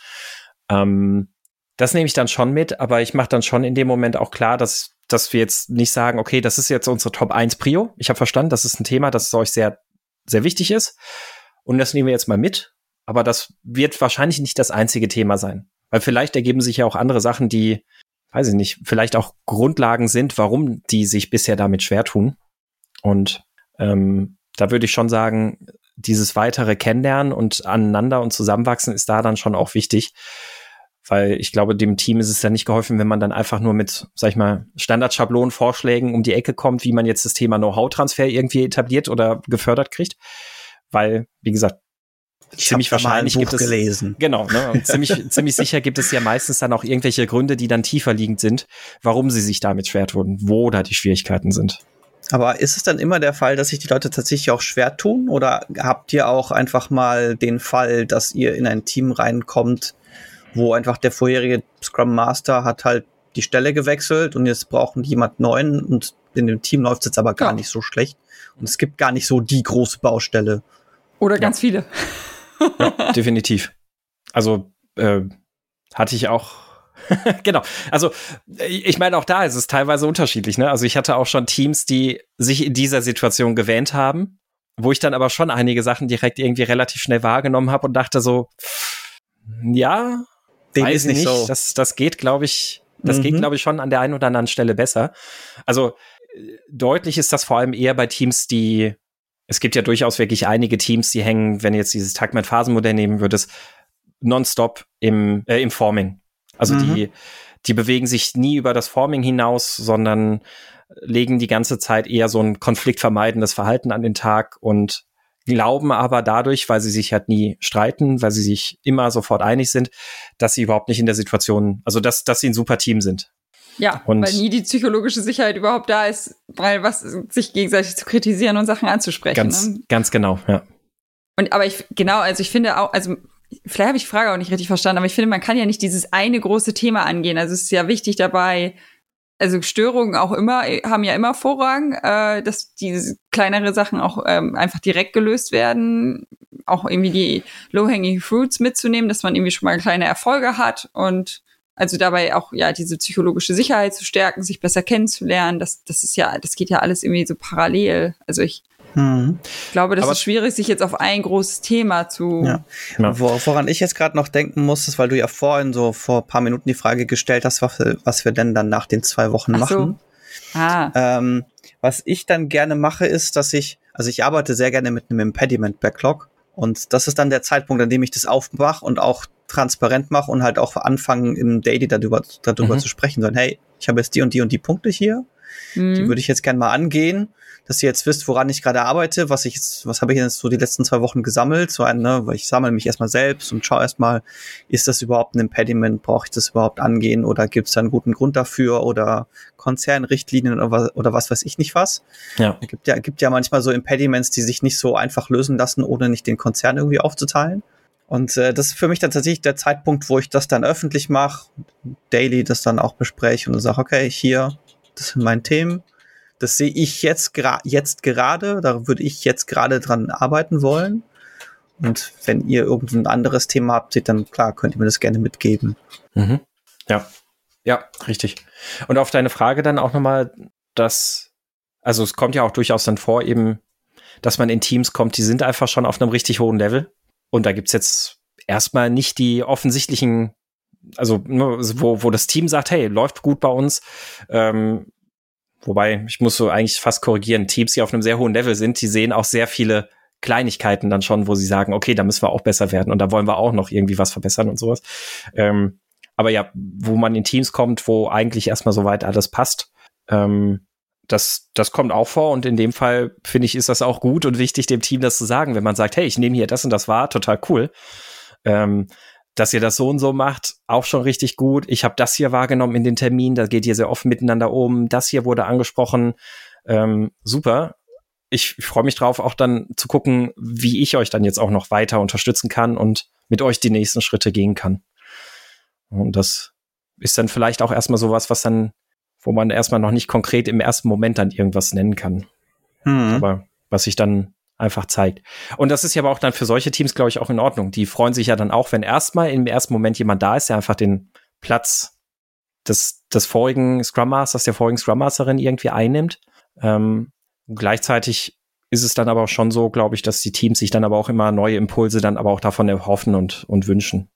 Ähm, das nehme ich dann schon mit, aber ich mache dann schon in dem Moment auch klar, dass, dass wir jetzt nicht sagen, okay, das ist jetzt unsere Top eins Prio. Ich habe verstanden, das ist ein Thema, das euch sehr, sehr wichtig ist. Und das nehmen wir jetzt mal mit. Aber das wird wahrscheinlich nicht das einzige Thema sein. Weil vielleicht ergeben sich ja auch andere Sachen, die, weiß ich nicht, vielleicht auch Grundlagen sind, warum die sich bisher damit schwer tun. Und ähm, da würde ich schon sagen, dieses weitere Kennenlernen und aneinander und zusammenwachsen ist da dann schon auch wichtig. Weil ich glaube, dem Team ist es ja nicht geholfen, wenn man dann einfach nur mit, sag ich mal, Standardschablonen-Vorschlägen um die Ecke kommt, wie man jetzt das Thema Know-how-Transfer irgendwie etabliert oder gefördert kriegt. Weil, wie gesagt, ich ziemlich wahrscheinlich mal ein Buch gibt es gelesen. Genau, ne? Und ziemlich ziemlich sicher gibt es ja meistens dann auch irgendwelche Gründe, die dann tiefer liegend sind, warum sie sich damit schwer tun, wo da die Schwierigkeiten sind. Aber ist es dann immer der Fall, dass sich die Leute tatsächlich auch schwer tun? Oder habt ihr auch einfach mal den Fall, dass ihr in ein Team reinkommt, wo einfach der vorherige Scrum Master hat halt die Stelle gewechselt und jetzt brauchen die jemand Neuen und in dem Team läuft es jetzt aber gar ja. nicht so schlecht und es gibt gar nicht so die große Baustelle. Oder ja. ganz viele. Ja, definitiv. Also äh, hatte ich auch genau. Also ich meine, auch da ist es teilweise unterschiedlich, ne? Also ich hatte auch schon Teams, die sich in dieser Situation gewähnt haben, wo ich dann aber schon einige Sachen direkt irgendwie relativ schnell wahrgenommen habe und dachte so, ja, Dem weiß ist nicht nicht, so. das, das geht, glaube ich, das mhm. geht, glaube ich, schon an der einen oder anderen Stelle besser. Also deutlich ist das vor allem eher bei Teams, die, es gibt ja durchaus wirklich einige Teams, die hängen, wenn du jetzt dieses Tag-Met-Phasenmodell nehmen würdest, nonstop im, äh, im Forming. Also mhm. die, die bewegen sich nie über das Forming hinaus, sondern legen die ganze Zeit eher so ein konfliktvermeidendes Verhalten an den Tag und glauben aber dadurch, weil sie sich halt nie streiten, weil sie sich immer sofort einig sind, dass sie überhaupt nicht in der Situation, also dass, dass sie ein super Team sind. Ja, und weil nie die psychologische Sicherheit überhaupt da ist, weil was sich gegenseitig zu kritisieren und Sachen anzusprechen. Ganz, ne? ganz genau, ja. Und aber ich, genau, also ich finde auch, also vielleicht habe ich die Frage auch nicht richtig verstanden, aber ich finde, man kann ja nicht dieses eine große Thema angehen. Also es ist ja wichtig dabei, also Störungen auch immer, haben ja immer Vorrang, äh, dass diese kleinere Sachen auch ähm, einfach direkt gelöst werden, auch irgendwie die low-hanging fruits mitzunehmen, dass man irgendwie schon mal kleine Erfolge hat und also dabei auch ja diese psychologische Sicherheit zu stärken, sich besser kennenzulernen, das das ist ja, das geht ja alles irgendwie so parallel. Also ich hm. glaube, das Aber ist schwierig, sich jetzt auf ein großes Thema zu... Ja. Ja. Woran ich jetzt gerade noch denken muss, ist, weil du ja vorhin so vor ein paar Minuten die Frage gestellt hast, was, was wir denn dann nach den zwei Wochen Ach machen. So. Ah. Ähm, was ich dann gerne mache, ist, dass ich, also ich arbeite sehr gerne mit einem Impediment-Backlog Und das ist dann der Zeitpunkt, an dem ich das aufmache und auch transparent mache und halt auch anfangen, im Daily darüber, darüber mhm. zu sprechen. So, hey, ich habe jetzt die und die und die Punkte hier. Mhm. Die würde ich jetzt gerne mal angehen, dass ihr jetzt wisst, woran ich gerade arbeite, was ich jetzt, was habe ich jetzt so die letzten zwei Wochen gesammelt, so ein, ne, weil ich sammle mich erstmal selbst und schaue erstmal, ist das überhaupt ein Impediment, brauche ich das überhaupt angehen oder gibt es da einen guten Grund dafür oder Konzernrichtlinien oder was, oder was weiß ich nicht was. Ja. Es gibt ja, gibt ja manchmal so Impediments, die sich nicht so einfach lösen lassen, ohne nicht den Konzern irgendwie aufzuteilen. Und äh, das ist für mich dann tatsächlich der Zeitpunkt, wo ich das dann öffentlich mache, daily das dann auch bespreche und sage, okay, hier, das sind meine Themen. Das sehe ich jetzt, gra- jetzt gerade, da würde ich jetzt gerade dran arbeiten wollen. Und wenn ihr irgendein anderes Thema habt, dann klar, könnt ihr mir das gerne mitgeben. Mhm. Ja, ja, richtig. Und auf deine Frage dann auch nochmal, dass, also es kommt ja auch durchaus dann vor eben, dass man in Teams kommt, die sind einfach schon auf einem richtig hohen Level. Und da gibt's jetzt erstmal nicht die offensichtlichen, also wo, wo das Team sagt, hey, läuft gut bei uns, ähm, wobei, ich muss so eigentlich fast korrigieren, Teams, die auf einem sehr hohen Level sind, die sehen auch sehr viele Kleinigkeiten dann schon, wo sie sagen, okay, da müssen wir auch besser werden und da wollen wir auch noch irgendwie was verbessern und sowas. Ähm, aber ja, wo man in Teams kommt, wo eigentlich erstmal soweit alles passt, ähm, das, das kommt auch vor und in dem Fall, finde ich, ist das auch gut und wichtig, dem Team das zu sagen, wenn man sagt, hey, ich nehme hier das und das wahr, total cool. Ähm, dass ihr das so und so macht, auch schon richtig gut. Ich habe das hier wahrgenommen in den Terminen, da geht ihr sehr offen miteinander um. Das hier wurde angesprochen. Ähm, super. Ich, ich freue mich drauf, auch dann zu gucken, wie ich euch dann jetzt auch noch weiter unterstützen kann und mit euch die nächsten Schritte gehen kann. Und das ist dann vielleicht auch erstmal sowas, was dann, wo man erstmal noch nicht konkret im ersten Moment dann irgendwas nennen kann. Mhm. Aber was sich dann einfach zeigt. Und das ist ja aber auch dann für solche Teams, glaube ich, auch in Ordnung. Die freuen sich ja dann auch, wenn erstmal im ersten Moment jemand da ist, der einfach den Platz des, des vorigen Scrum Masters, der vorigen Scrum Masterin irgendwie einnimmt. Ähm, gleichzeitig ist es dann aber auch schon so, glaube ich, dass die Teams sich dann aber auch immer neue Impulse dann aber auch davon erhoffen und, und wünschen.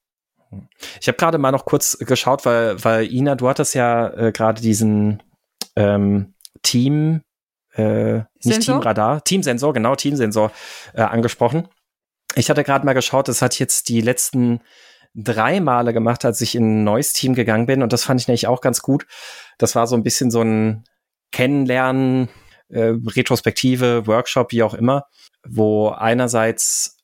Ich habe gerade mal noch kurz geschaut, weil, weil Ina, du hattest ja äh, gerade diesen ähm, Team Äh, nicht Teamradar, Teamsensor, genau, Teamsensor äh, angesprochen. Ich hatte gerade mal geschaut, das hat jetzt die letzten drei Male gemacht, als ich in ein neues Team gegangen bin und das fand ich nämlich auch ganz gut. Das war so ein bisschen so ein Kennenlernen, äh, Retrospektive, Workshop, wie auch immer, wo einerseits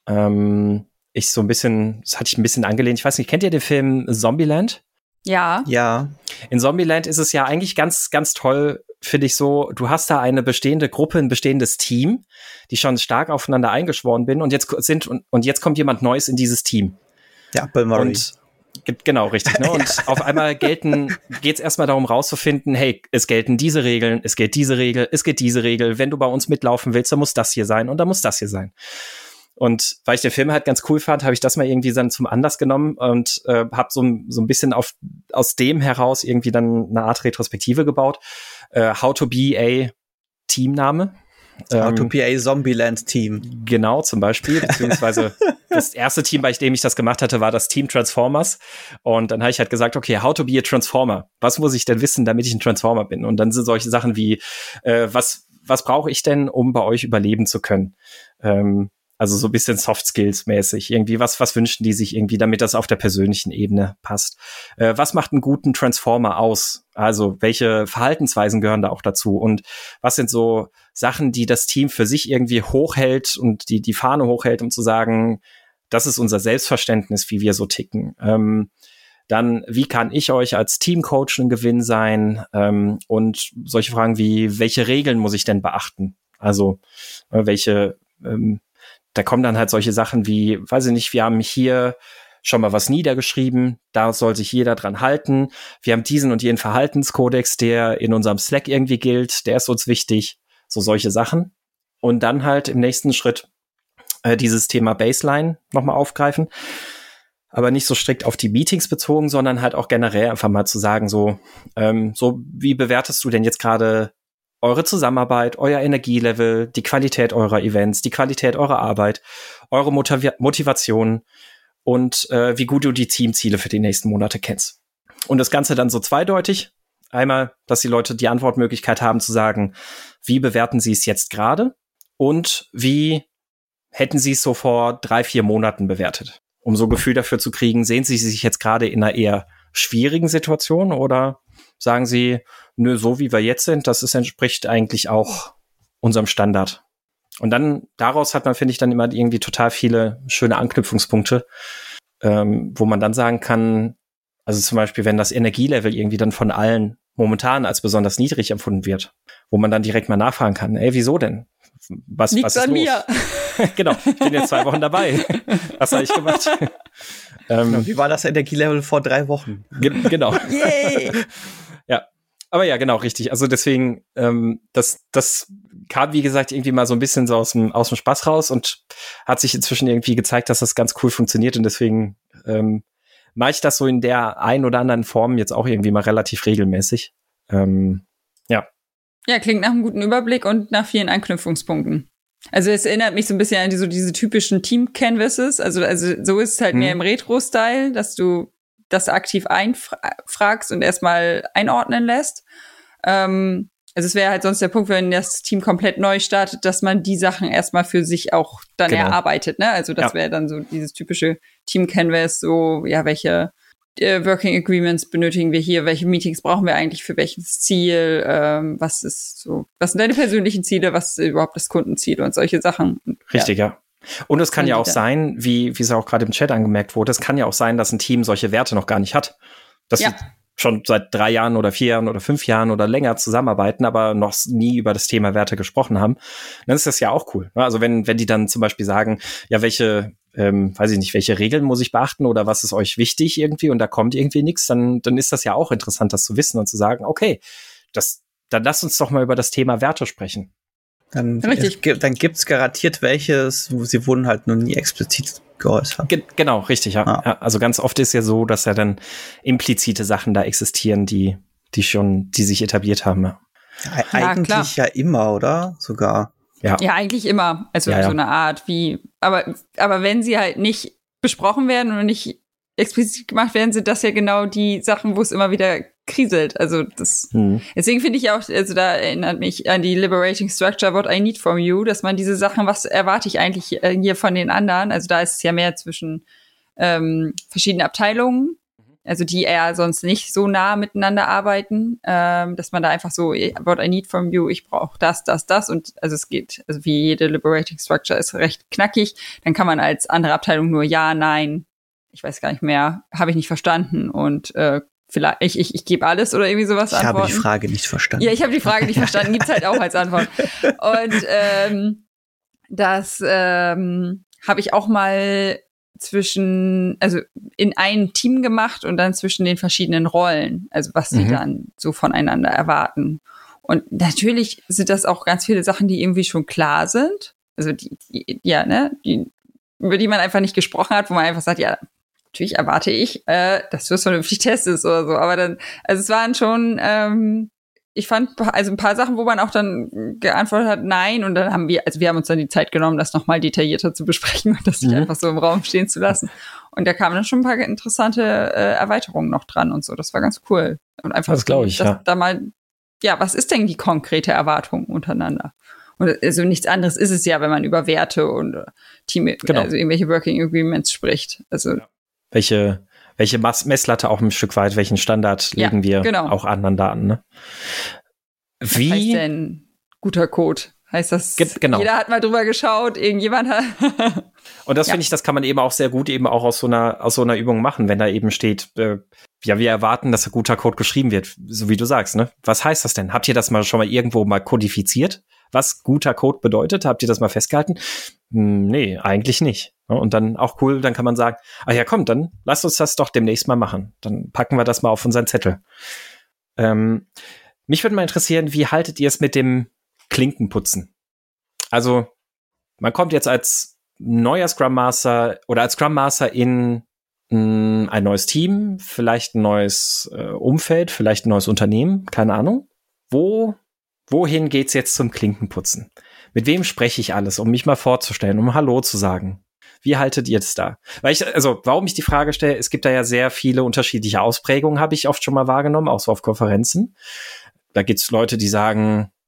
ähm, ich so ein bisschen, das hatte ich ein bisschen angelehnt, ich weiß nicht, kennt ihr den Film Zombieland? Ja. Ja. In Zombieland ist es ja eigentlich ganz, ganz toll, finde ich so, du hast da eine bestehende Gruppe, ein bestehendes Team, die schon stark aufeinander eingeschworen bin und jetzt sind und, und jetzt kommt jemand Neues in dieses Team. Ja, Bill Murray. Und genau, richtig. Ne? Und ja. Auf einmal gelten, geht es erstmal darum rauszufinden, hey, es gelten diese Regeln, es gilt diese Regel, es gilt diese Regel. Wenn du bei uns mitlaufen willst, dann muss das hier sein und dann muss das hier sein. Und weil ich den Film halt ganz cool fand, habe ich das mal irgendwie dann zum Anlass genommen und äh, habe so, so ein bisschen auf, aus dem heraus irgendwie dann eine Art Retrospektive gebaut. Äh, How to be a Teamname. How ähm, to be a Zombieland Team. Genau, zum Beispiel. Beziehungsweise das erste Team, bei dem ich das gemacht hatte, war das Team Transformers. Und dann habe ich halt gesagt, okay, how to be a Transformer. Was muss ich denn wissen, damit ich ein Transformer bin? Und dann sind solche Sachen wie, äh, was, was brauche ich denn, um bei euch überleben zu können? Ähm, Also so ein bisschen Soft Skills mäßig. Irgendwie, was, was wünschen die sich irgendwie, damit das auf der persönlichen Ebene passt? Äh, was macht einen guten Transformer aus? Also, welche Verhaltensweisen gehören da auch dazu? Und was sind so Sachen, die das Team für sich irgendwie hochhält und die, die Fahne hochhält, um zu sagen, das ist unser Selbstverständnis, wie wir so ticken. Ähm, dann, wie kann ich euch als Teamcoach ein Gewinn sein? Ähm, und solche Fragen wie, welche Regeln muss ich denn beachten? Also, äh, welche, ähm, da kommen dann halt solche Sachen wie, weiß ich nicht, wir haben hier schon mal was niedergeschrieben, da soll sich jeder dran halten. Wir haben diesen und jenen Verhaltenskodex, der in unserem Slack irgendwie gilt, der ist uns wichtig. So solche Sachen. Und dann halt im nächsten Schritt äh, dieses Thema Baseline nochmal aufgreifen. Aber nicht so strikt auf die Meetings bezogen, sondern halt auch generell einfach mal zu sagen, so, ähm, so wie bewertest du denn jetzt gerade eure Zusammenarbeit, euer Energielevel, die Qualität eurer Events, die Qualität eurer Arbeit, eure Motiv- Motivation und äh, wie gut du die Teamziele für die nächsten Monate kennst. Und das Ganze dann so zweideutig. Einmal, dass die Leute die Antwortmöglichkeit haben zu sagen, wie bewerten sie es jetzt gerade und wie hätten Sie es so vor drei, vier Monaten bewertet? Um so ein Gefühl dafür zu kriegen, sehen Sie sich jetzt gerade in einer eher schwierigen Situation oder sagen Sie, nö, so wie wir jetzt sind, das ist, entspricht eigentlich auch unserem Standard? Und dann, daraus hat man, finde ich, dann immer irgendwie total viele schöne Anknüpfungspunkte, ähm, wo man dann sagen kann, also zum Beispiel, wenn das Energielevel irgendwie dann von allen momentan als besonders niedrig empfunden wird, wo man dann direkt mal nachfragen kann, ey, wieso denn? Was, Liegt's was ist an los? mir? Genau, ich bin jetzt zwei Wochen dabei. Was habe ich gemacht? ähm, Wie war das Energielevel vor drei Wochen? Ge- genau. Yay! Ja, aber ja, genau, richtig. Also deswegen, ähm, das, das kam, wie gesagt, irgendwie mal so ein bisschen so aus dem, aus dem Spaß raus und hat sich inzwischen irgendwie gezeigt, dass das ganz cool funktioniert und deswegen ähm, mache ich das so in der ein oder anderen Form jetzt auch irgendwie mal relativ regelmäßig. Ähm, ja. Ja, klingt nach einem guten Überblick und nach vielen Anknüpfungspunkten. Also es erinnert mich so ein bisschen an die, so diese typischen Team-Canvases. Also, also so ist es halt hm. mehr im Retro-Style, dass du das aktiv einfragst und erstmal einordnen lässt. Ähm, also es wäre halt sonst der Punkt, wenn das Team komplett neu startet, dass man die Sachen erstmal für sich auch dann genau. erarbeitet. Ne? Also das ja. wäre dann so dieses typische Team-Canvas, so ja, welche äh, Working Agreements benötigen wir hier, welche Meetings brauchen wir eigentlich für welches Ziel, ähm, was ist so, was sind deine persönlichen Ziele, was ist überhaupt das Kundenziel und solche Sachen. Richtig, ja. ja. Und es kann ja auch sein, wie wie es auch gerade im Chat angemerkt wurde, es kann ja auch sein, dass ein Team solche Werte noch gar nicht hat. Dass ja. sie schon seit drei Jahren oder vier Jahren oder fünf Jahren oder länger zusammenarbeiten, aber noch nie über das Thema Werte gesprochen haben. Dann ist das ja auch cool. Also wenn wenn die dann zum Beispiel sagen, ja, welche, ähm, weiß ich nicht, welche Regeln muss ich beachten oder was ist euch wichtig irgendwie und da kommt irgendwie nichts, dann dann ist das ja auch interessant, das zu wissen und zu sagen, okay, das, dann lass uns doch mal über das Thema Werte sprechen. Dann, Richtig. Es, dann gibt's garantiert welches, wo sie wurden halt noch nie explizit geäußert. Ge- genau, richtig, ja. Ah. ja. Also ganz oft ist ja so, dass ja dann implizite Sachen da existieren, die, die schon, die sich etabliert haben. Ja, ja eigentlich klar. ja immer, oder? Sogar. Ja, ja eigentlich immer. Also ja, so ja. eine Art wie, aber, aber wenn sie halt nicht besprochen werden und nicht explizit gemacht werden, sind das ja genau die Sachen, wo es immer wieder kriselt. Also das, hm. deswegen finde ich auch, also da erinnert mich an die Liberating Structure, What I Need From You, dass man diese Sachen, was erwarte ich eigentlich hier von den anderen? Also da ist es ja mehr zwischen ähm, verschiedenen Abteilungen, also die eher sonst nicht so nah miteinander arbeiten, ähm, dass man da einfach so, What I Need From You, ich brauche das, das, das und also es geht, also wie jede Liberating Structure ist recht knackig, dann kann man als andere Abteilung nur ja, nein, ich weiß gar nicht mehr, habe ich nicht verstanden und äh, vielleicht, ich, ich, ich gebe alles oder irgendwie sowas ich antworten. Ich habe die Frage nicht verstanden. Ja, ich habe die Frage nicht verstanden, gibt's halt auch als Antwort. Und ähm, das ähm, habe ich auch mal zwischen, also in einem Team gemacht und dann zwischen den verschiedenen Rollen, also was sie mhm. dann so voneinander erwarten. Und natürlich sind das auch ganz viele Sachen, die irgendwie schon klar sind. Also die, die ja, ne, die, über die man einfach nicht gesprochen hat, wo man einfach sagt, ja, natürlich erwarte ich, äh, dass du es vernünftig testest oder so. Aber dann, also es waren schon, ähm, ich fand also ein paar Sachen, wo man auch dann geantwortet hat, nein. Und dann haben wir, also wir haben uns dann die Zeit genommen, das nochmal detaillierter zu besprechen und das nicht mhm. einfach so im Raum stehen zu lassen. Und da kamen dann schon ein paar interessante äh, Erweiterungen noch dran und so. Das war ganz cool. Und einfach, das glaube ich, dass ja. da mal, ja, was ist denn die konkrete Erwartung untereinander? Und also nichts anderes ist es ja, wenn man über Werte und Team, genau. also irgendwelche Working Agreements spricht. Also ja. welche welche Mass- Messlatte auch ein Stück weit, welchen Standard legen ja, wir genau. auch aneinander an. Ne? Wie was heißt denn guter Code? Heißt das, Ge- genau. jeder hat mal drüber geschaut, irgendjemand hat Und das ja. finde ich, das kann man eben auch sehr gut eben auch aus so einer aus so einer Übung machen, wenn da eben steht, äh, ja, wir erwarten, dass guter Code geschrieben wird, so wie du sagst, ne? Was heißt das denn? Habt ihr das mal schon mal irgendwo mal kodifiziert? Was guter Code bedeutet? Habt ihr das mal festgehalten? Hm, nee, eigentlich nicht. Und dann auch cool, dann kann man sagen, ah ja, komm, dann lasst uns das doch demnächst mal machen. Dann packen wir das mal auf unseren Zettel. Ähm, mich würde mal interessieren, wie haltet ihr es mit dem Klinkenputzen? Also, man kommt jetzt als neuer Scrum Master oder als Scrum Master in mh, ein neues Team, vielleicht ein neues äh, Umfeld, vielleicht ein neues Unternehmen, keine Ahnung. Wo Wohin geht's jetzt zum Klinkenputzen? Mit wem spreche ich alles, um mich mal vorzustellen, um Hallo zu sagen? Wie haltet ihr das da? Weil ich, also, warum ich die Frage stelle, es gibt da ja sehr viele unterschiedliche Ausprägungen, habe ich oft schon mal wahrgenommen, auch so auf Konferenzen. Da gibt's Leute, die sagen,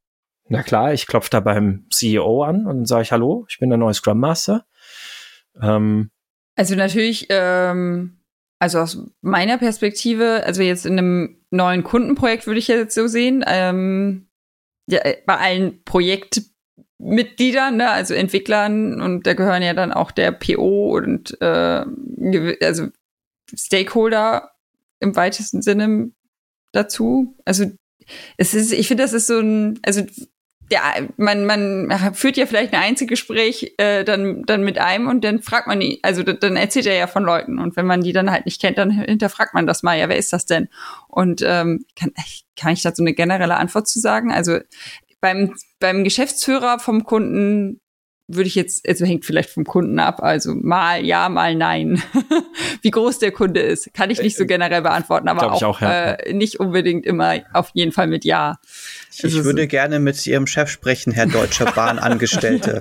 Na klar, ich klopfe da beim C E O an und sage ich, hallo, ich bin der neue Scrum Master. Ähm, also natürlich, ähm, also aus meiner Perspektive, also jetzt in einem neuen Kundenprojekt würde ich jetzt so sehen, ähm, ja, bei allen Projektmitgliedern, ne, also Entwicklern, und da gehören ja dann auch der P O und äh, also Stakeholder im weitesten Sinne dazu. Also es ist, ich finde, das ist so ein, also der, man, man führt ja vielleicht ein Einzelgespräch äh, dann, dann mit einem und dann fragt man ihn, also dann erzählt er ja von Leuten, und wenn man die dann halt nicht kennt, dann hinterfragt man das mal, ja, wer ist das denn? Und ähm, kann, kann ich da so eine generelle Antwort zu sagen? Also beim, beim Geschäftsführer vom Kunden würde ich jetzt, also hängt vielleicht vom Kunden ab, also mal ja, mal nein. Wie groß der Kunde ist, kann ich nicht so generell beantworten, aber auch, auch ja. äh, nicht unbedingt immer auf jeden Fall mit ja. Ich also würde so gerne mit Ihrem Chef sprechen, Herr Deutsche Bahnangestellte.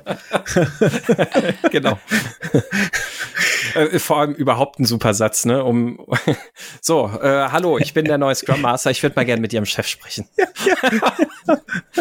Genau. äh, vor allem überhaupt ein super Satz, ne? Um so, äh, hallo, ich bin der neue Scrum Master, ich würde mal gerne mit Ihrem Chef sprechen. Ja,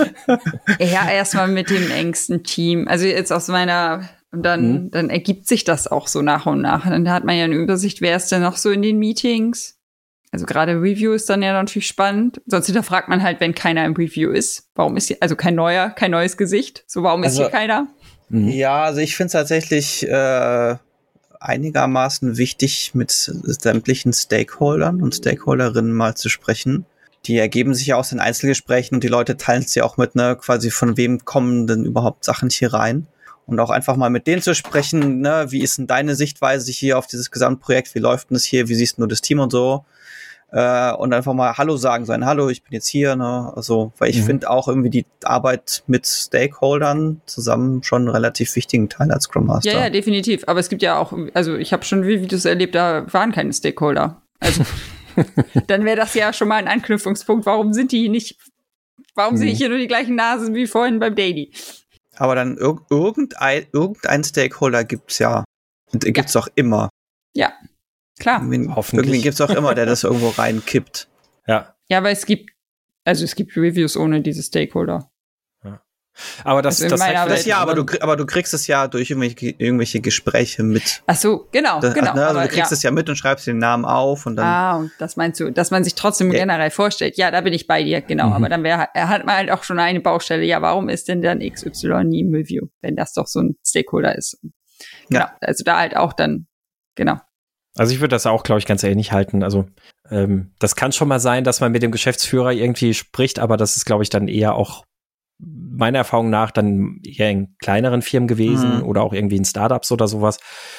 ja, erstmal mit dem engsten Team. Also jetzt aus meiner, und dann, mhm. dann ergibt sich das auch so nach und nach. Dann hat man ja eine Übersicht, wer ist denn noch so in den Meetings. Also gerade Review ist dann ja natürlich spannend. Sonst hinterfragt man halt, wenn keiner im Review ist. Warum ist hier, also kein neuer, kein neues Gesicht. So, warum also, ist hier keiner? Ja, also ich finde es tatsächlich äh, einigermaßen wichtig, mit sämtlichen Stakeholdern und Stakeholderinnen mal zu sprechen. Die ergeben sich ja aus den Einzelgesprächen und die Leute teilen es ja auch mit, ne, quasi von wem kommen denn überhaupt Sachen hier rein. Und auch einfach mal mit denen zu sprechen, ne, wie ist denn deine Sichtweise hier auf dieses Gesamtprojekt, wie läuft denn das hier, wie siehst du das Team und so. Äh, und einfach mal Hallo sagen, sein Hallo, ich bin jetzt hier, ne, also, weil ich mhm. finde auch irgendwie die Arbeit mit Stakeholdern zusammen schon einen relativ wichtigen Teil als Scrum Master. Ja, ja, definitiv, aber es gibt ja auch, also ich habe schon Videos erlebt, da waren keine Stakeholder, also dann wäre das ja schon mal ein Anknüpfungspunkt, warum sind die nicht, warum mhm. sehe ich hier nur die gleichen Nasen wie vorhin beim Daily? Aber dann ir- irgendein, irgendein Stakeholder gibt's ja, und gibt's ja. auch immer. Ja. Klar. Irgendwie, irgendwie gibt's auch immer, der das irgendwo reinkippt. Ja. Ja, aber es gibt, also es gibt Reviews ohne diese Stakeholder. Ja. Aber das, also das, heißt das ja, aber du, aber du kriegst es ja durch irgendwelche, irgendwelche Gespräche mit. Ach so, genau, das, genau. Ne, also aber, du kriegst ja. es ja mit und schreibst den Namen auf und dann. Ah, und das meinst du, dass man sich trotzdem ja. generell vorstellt. Ja, da bin ich bei dir, genau. Mhm. Aber dann wäre, hat man halt auch schon eine Baustelle. Ja, warum ist denn dann X Y nie im Review, wenn das doch so ein Stakeholder ist? Genau. Ja. Also da halt auch dann, genau. Also ich würde das auch, glaube ich, ganz ähnlich halten. Also ähm, das kann schon mal sein, dass man mit dem Geschäftsführer irgendwie spricht, aber das ist, glaube ich, dann eher auch meiner Erfahrung nach dann eher in kleineren Firmen gewesen mhm. oder auch irgendwie in Startups oder sowas.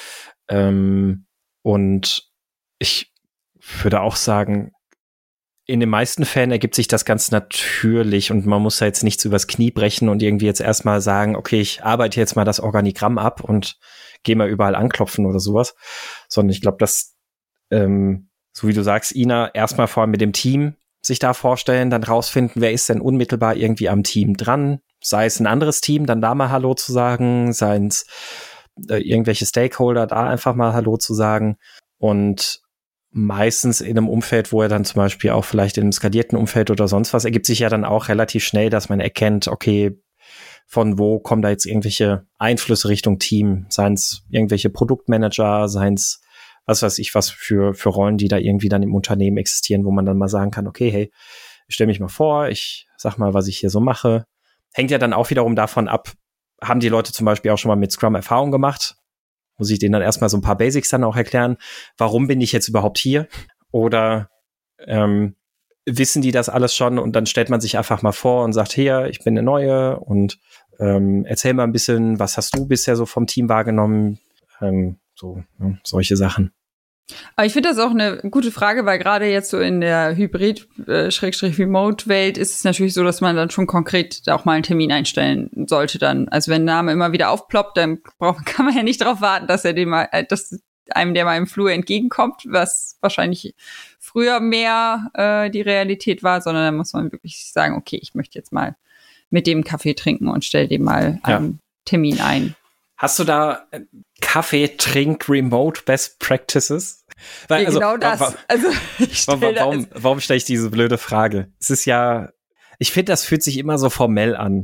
Ähm, und ich würde auch sagen, in den meisten Fällen ergibt sich das ganz natürlich und man muss da jetzt nichts übers Knie brechen und irgendwie jetzt erstmal sagen, okay, ich arbeite jetzt mal das Organigramm ab und gehe mal überall anklopfen oder sowas. Sondern ich glaube, dass, ähm, so wie du sagst, Ina, erstmal vor allem mit dem Team sich da vorstellen, dann rausfinden, wer ist denn unmittelbar irgendwie am Team dran, sei es ein anderes Team, dann da mal Hallo zu sagen, seien es äh, irgendwelche Stakeholder, da einfach mal Hallo zu sagen und meistens in einem Umfeld, wo er dann zum Beispiel auch vielleicht in einem skalierten Umfeld oder sonst was, ergibt sich ja dann auch relativ schnell, dass man erkennt, okay, von wo kommen da jetzt irgendwelche Einflüsse Richtung Team, seien es irgendwelche Produktmanager, seien es was weiß ich, was für für Rollen, die da irgendwie dann im Unternehmen existieren, wo man dann mal sagen kann, okay, hey, ich stell mich mal vor, ich sag mal, was ich hier so mache. Hängt ja dann auch wiederum davon ab, haben die Leute zum Beispiel auch schon mal mit Scrum Erfahrung gemacht? Muss ich denen dann erstmal so ein paar Basics dann auch erklären, warum bin ich jetzt überhaupt hier? Oder ähm, wissen die das alles schon und dann stellt man sich einfach mal vor und sagt, hier, ich bin eine Neue und ähm, erzähl mal ein bisschen, was hast du bisher so vom Team wahrgenommen? Ähm, so, ne, solche Sachen. Aber ich finde das auch eine gute Frage, weil gerade jetzt so in der Hybrid-Remote-Welt ist es natürlich so, dass man dann schon konkret auch mal einen Termin einstellen sollte dann. Also wenn ein Name immer wieder aufploppt, dann braucht, kann man ja nicht darauf warten, dass er dem mal, dass einem der mal im Flur entgegenkommt, was wahrscheinlich früher mehr äh, die Realität war, sondern dann muss man wirklich sagen, okay, ich möchte jetzt mal mit dem Kaffee trinken und stell dem mal einen ja. Termin ein. Hast du da Kaffee, Trink, Remote Best Practices? Weil, ja, also, genau das. Warum, also, ich stell warum, das. warum stelle ich diese blöde Frage? Es ist ja, ich finde, das fühlt sich immer so formell an.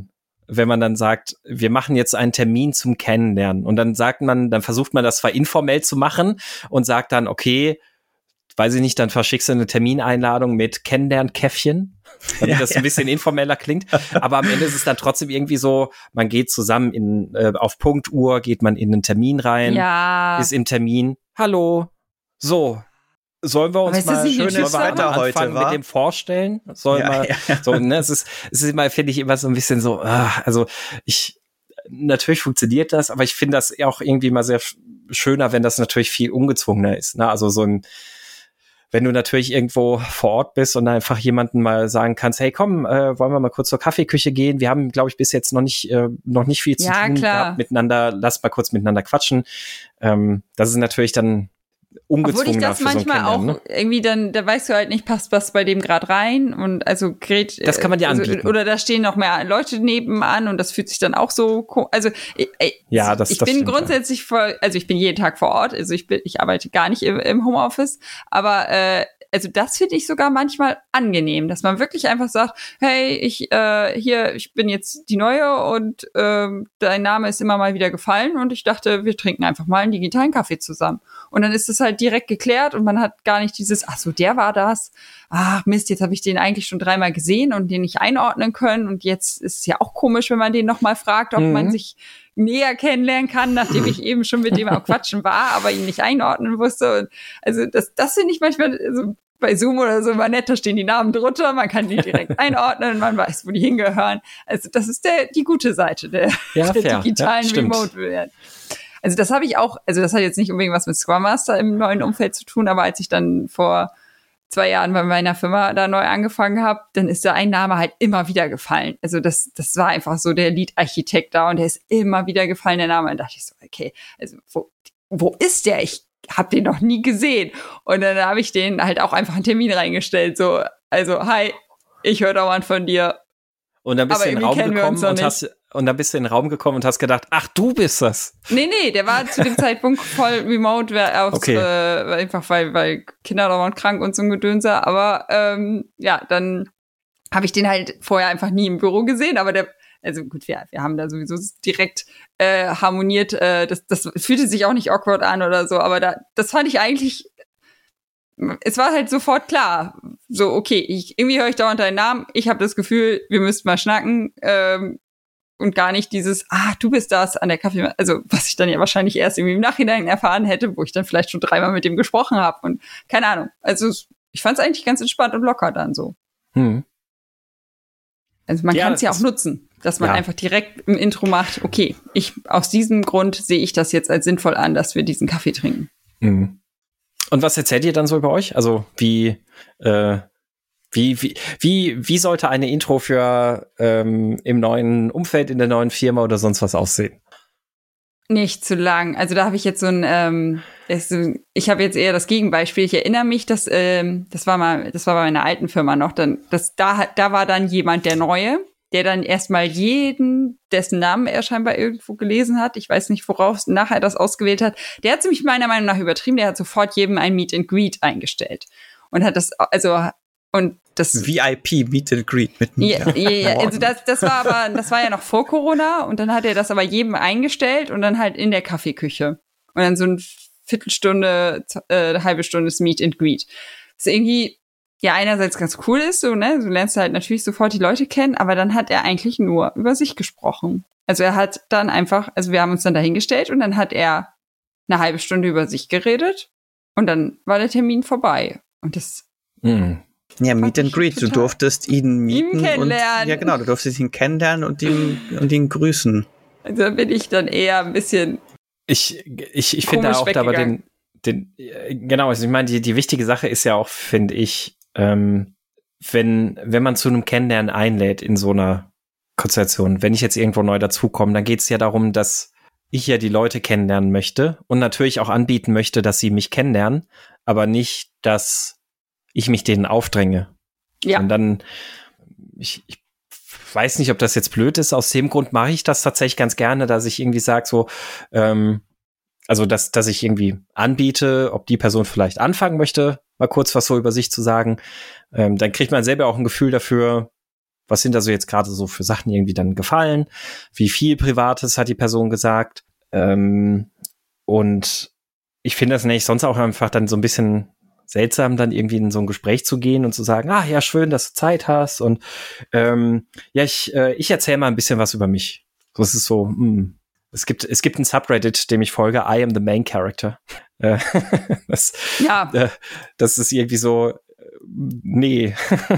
wenn man dann sagt, wir machen jetzt einen Termin zum Kennenlernen und dann sagt man, dann versucht man das zwar informell zu machen und sagt dann, okay, weiß ich nicht, dann verschickst du eine Termineinladung mit Kennenlernkäffchen, damit ja, das ein bisschen ja. informeller klingt. Aber am Ende ist es dann trotzdem irgendwie so, man geht zusammen in äh, auf Punktuhr, geht man in einen Termin rein, ja. ist im Termin, hallo, so, sollen wir uns mal schön weiter heute mit dem vorstellen? Sollen ja, wir, ja. so, ne, es ist, es ist immer, finde ich, immer so ein bisschen so, ah, also ich, natürlich funktioniert das, aber ich finde das auch irgendwie mal sehr schöner, wenn das natürlich viel ungezwungener ist, ne, also so ein, wenn du natürlich irgendwo vor Ort bist und einfach jemanden mal sagen kannst, hey, komm, äh, wollen wir mal kurz zur Kaffeeküche gehen? Wir haben, glaube ich, bis jetzt noch nicht äh, noch nicht viel zu ja, tun klar. gehabt miteinander. Lass mal kurz miteinander quatschen. Ähm, das ist natürlich dann ungezwungener. Obwohl ich das für manchmal so auch ne? irgendwie dann, da weißt du halt nicht, passt was bei dem gerade rein und also gerät. Das kann man dir also, anbieten. Oder da stehen noch mehr Leute nebenan und das fühlt sich dann auch so, also ey, ja, das, ich das bin stimmt, grundsätzlich ja. voll, also ich bin jeden Tag vor Ort, also ich bin, ich arbeite gar nicht im, im Homeoffice, aber äh, also das finde ich sogar manchmal angenehm, dass man wirklich einfach sagt, hey, ich äh, hier, ich bin jetzt die Neue und ähm, dein Name ist immer mal wieder gefallen und ich dachte, wir trinken einfach mal einen digitalen Kaffee zusammen. Und dann ist es halt direkt geklärt und man hat gar nicht dieses, ach so, der war das. Ach Mist, jetzt habe ich den eigentlich schon dreimal gesehen und den nicht einordnen können und jetzt ist es ja auch komisch, wenn man den nochmal fragt, ob mhm. man sich näher kennenlernen kann, nachdem ich eben schon mit dem am Quatschen war, aber ihn nicht einordnen wusste. Und also das, das finde ich manchmal so bei Zoom oder so immer nett, da stehen die Namen drunter, man kann die direkt einordnen, man weiß, wo die hingehören. Also das ist der die gute Seite der, ja, der digitalen ja, Remote-Welt. Also das habe ich auch, also das hat jetzt nicht unbedingt was mit Scrum Master im neuen Umfeld zu tun, aber als ich dann vor zwei Jahren bei meiner Firma da neu angefangen habe, dann ist da ein Name halt immer wieder gefallen. Also das das war einfach so der Lead-Architekt da und der ist immer wieder gefallen, der Name. Und da dachte ich so, okay, also wo, wo ist der? Ich habe den noch nie gesehen. Und dann habe ich den halt auch einfach einen Termin reingestellt. So, also, hi, ich höre dauernd von dir. Und dann bist du in den Raum gekommen und hast, und dann bist du in den Raum gekommen und hast gedacht, ach, du bist das. Nee, nee, der war zu dem Zeitpunkt voll remote, aufs, okay. äh, einfach weil, weil Kinder dauernd krank und so ein Gedönse. Aber ähm, ja, dann habe ich den halt vorher einfach nie im Büro gesehen, aber der, also gut, wir, wir haben da sowieso direkt äh, harmoniert, äh, das, das fühlte sich auch nicht awkward an oder so, aber da, das fand ich eigentlich, es war halt sofort klar, so okay, ich, irgendwie höre ich dauernd deinen Namen, ich habe das Gefühl, wir müssten mal schnacken ähm, und gar nicht dieses, ah, du bist das an der Kaffee, also was ich dann ja wahrscheinlich erst irgendwie im Nachhinein erfahren hätte, wo ich dann vielleicht schon dreimal mit dem gesprochen habe und keine Ahnung, also ich fand es eigentlich ganz entspannt und locker dann so. Hm. Also man ja, kann es ja auch nutzen, dass man ja. einfach direkt im Intro macht, okay, ich aus diesem Grund sehe ich das jetzt als sinnvoll an, dass wir diesen Kaffee trinken. Mhm. Und was erzählt ihr dann so über euch? Also wie, äh, wie, wie, wie, wie sollte eine Intro für ähm, im neuen Umfeld, in der neuen Firma oder sonst was aussehen? Nicht zu lang. Also da habe ich jetzt so ein, ähm, es, ich habe jetzt eher das Gegenbeispiel. Ich erinnere mich, dass ähm, das war mal, das war bei meiner alten Firma noch. Dann, das da, da war dann jemand der Neue, der dann erstmal jeden, dessen Namen er scheinbar irgendwo gelesen hat. Ich weiß nicht, worauf nachher das ausgewählt hat. Der hat ziemlich meiner Meinung nach übertrieben. Der hat sofort jedem ein Meet and Greet eingestellt und hat das, also und das V I P Meet and Greet mit mir. Ja, ja, ja, also das, das war aber, das war ja noch vor Corona und dann hat er das aber jedem eingestellt und dann halt in der Kaffeeküche und dann so eine Viertelstunde, äh, eine halbe Stunde das Meet and Greet. Das irgendwie ja einerseits ganz cool ist, so ne, du lernst halt natürlich sofort die Leute kennen, aber dann hat er eigentlich nur über sich gesprochen. Also er hat dann einfach, also wir haben uns dann dahingestellt und dann hat er eine halbe Stunde über sich geredet und dann war der Termin vorbei und das mhm. Ja, Meet and Greet. Du durftest ihn mieten ihn kennenlernen. Und, ja, genau, du durftest ihn kennenlernen und ihn, und ihn grüßen. Also da bin ich dann eher ein bisschen Ich, ich, ich finde auch da bei den, den, genau, also ich meine, die, die wichtige Sache ist ja auch, finde ich, ähm, wenn, wenn man zu einem Kennenlernen einlädt in so einer Konstellation, wenn ich jetzt irgendwo neu dazukomme, dann geht es ja darum, dass ich ja die Leute kennenlernen möchte und natürlich auch anbieten möchte, dass sie mich kennenlernen, aber nicht, dass ich mich denen aufdränge. Ja. Und dann, ich, ich weiß nicht, ob das jetzt blöd ist. Aus dem Grund mache ich das tatsächlich ganz gerne, dass ich irgendwie sage so, ähm, also dass, dass ich irgendwie anbiete, ob die Person vielleicht anfangen möchte, mal kurz was so über sich zu sagen. Ähm, dann kriegt man selber auch ein Gefühl dafür, was sind da so jetzt gerade so für Sachen irgendwie dann gefallen, wie viel Privates hat die Person gesagt, ähm, und ich finde das nämlich sonst auch einfach dann so ein bisschen seltsam, dann irgendwie in so ein Gespräch zu gehen und zu sagen, ah ja, schön, dass du Zeit hast und ähm, ja, ich, äh, ich erzähle mal ein bisschen was über mich. So, es ist so, mh. Es gibt, es gibt ein Subreddit, dem ich folge, I am the main character. Äh, das, ja. Äh, das ist irgendwie so, äh, nee.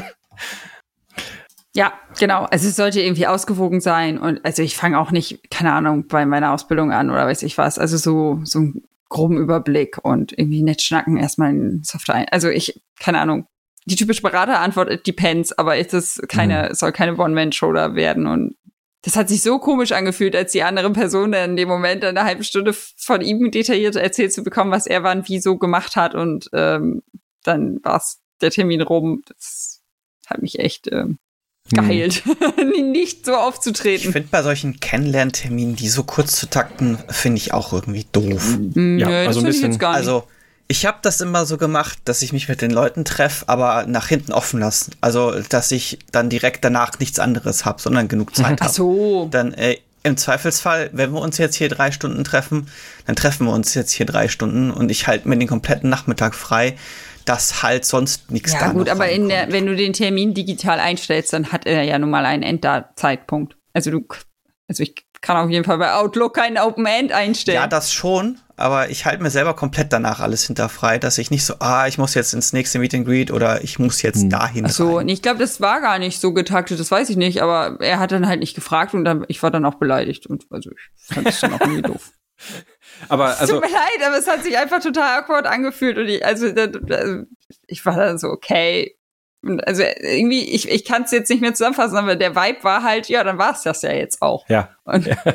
Ja, genau. Also es sollte irgendwie ausgewogen sein und also ich fange auch nicht, keine Ahnung, bei meiner Ausbildung an oder weiß ich was. Also so, so einen groben Überblick und irgendwie nett schnacken, erstmal in Software ein. Also ich, keine Ahnung. Die typische Beraterantwort, it depends, aber es ist keine, mhm. soll keine One-Man-Show da werden und das hat sich so komisch angefühlt, als die andere Person dann in dem Moment eine halbe Stunde von ihm detailliert erzählt zu bekommen, was er wann wie so gemacht hat. Und ähm, dann war es der Termin rum. Das hat mich echt ähm, geheilt, hm. nicht so aufzutreten. Ich finde bei solchen Kennenlernterminen, die so kurz zu takten, finde ich auch irgendwie doof. Mhm. Ja, Nö, also ein bisschen. Ich jetzt gar nicht. Also ich habe das immer so gemacht, dass ich mich mit den Leuten treffe, aber nach hinten offen lasse. Also, dass ich dann direkt danach nichts anderes habe, sondern genug Zeit habe. Ach so. Dann äh, im Zweifelsfall, wenn wir uns jetzt hier drei Stunden treffen, dann treffen wir uns jetzt hier drei Stunden und ich halte mir den kompletten Nachmittag frei, dass halt sonst nichts da ist. Ja gut, aber in der, wenn du den Termin digital einstellst, dann hat er ja nun mal einen Endzeitpunkt. Also du, also ich kann auf jeden Fall bei Outlook keinen Open End einstellen. Ja, das schon. Aber ich halte mir selber komplett danach alles hinterfrei, dass ich nicht so, ah, ich muss jetzt ins nächste Meet and Greet oder ich muss jetzt hm. dahin. Ach so, rein. Ich glaube, das war gar nicht so getaktet, das weiß ich nicht, aber er hat dann halt nicht gefragt und dann, ich war dann auch beleidigt und also ich fand das dann auch irgendwie doof. Aber also, tut mir leid, aber es hat sich einfach total awkward angefühlt und ich, also, also ich war dann so, okay. Also irgendwie, ich, ich kann es jetzt nicht mehr zusammenfassen, aber der Vibe war halt, ja, dann war es das ja jetzt auch. Ja. Und ja.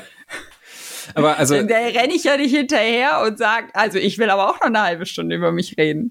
Aber also, da renne ich ja nicht hinterher und sage, also ich will aber auch noch eine halbe Stunde über mich reden.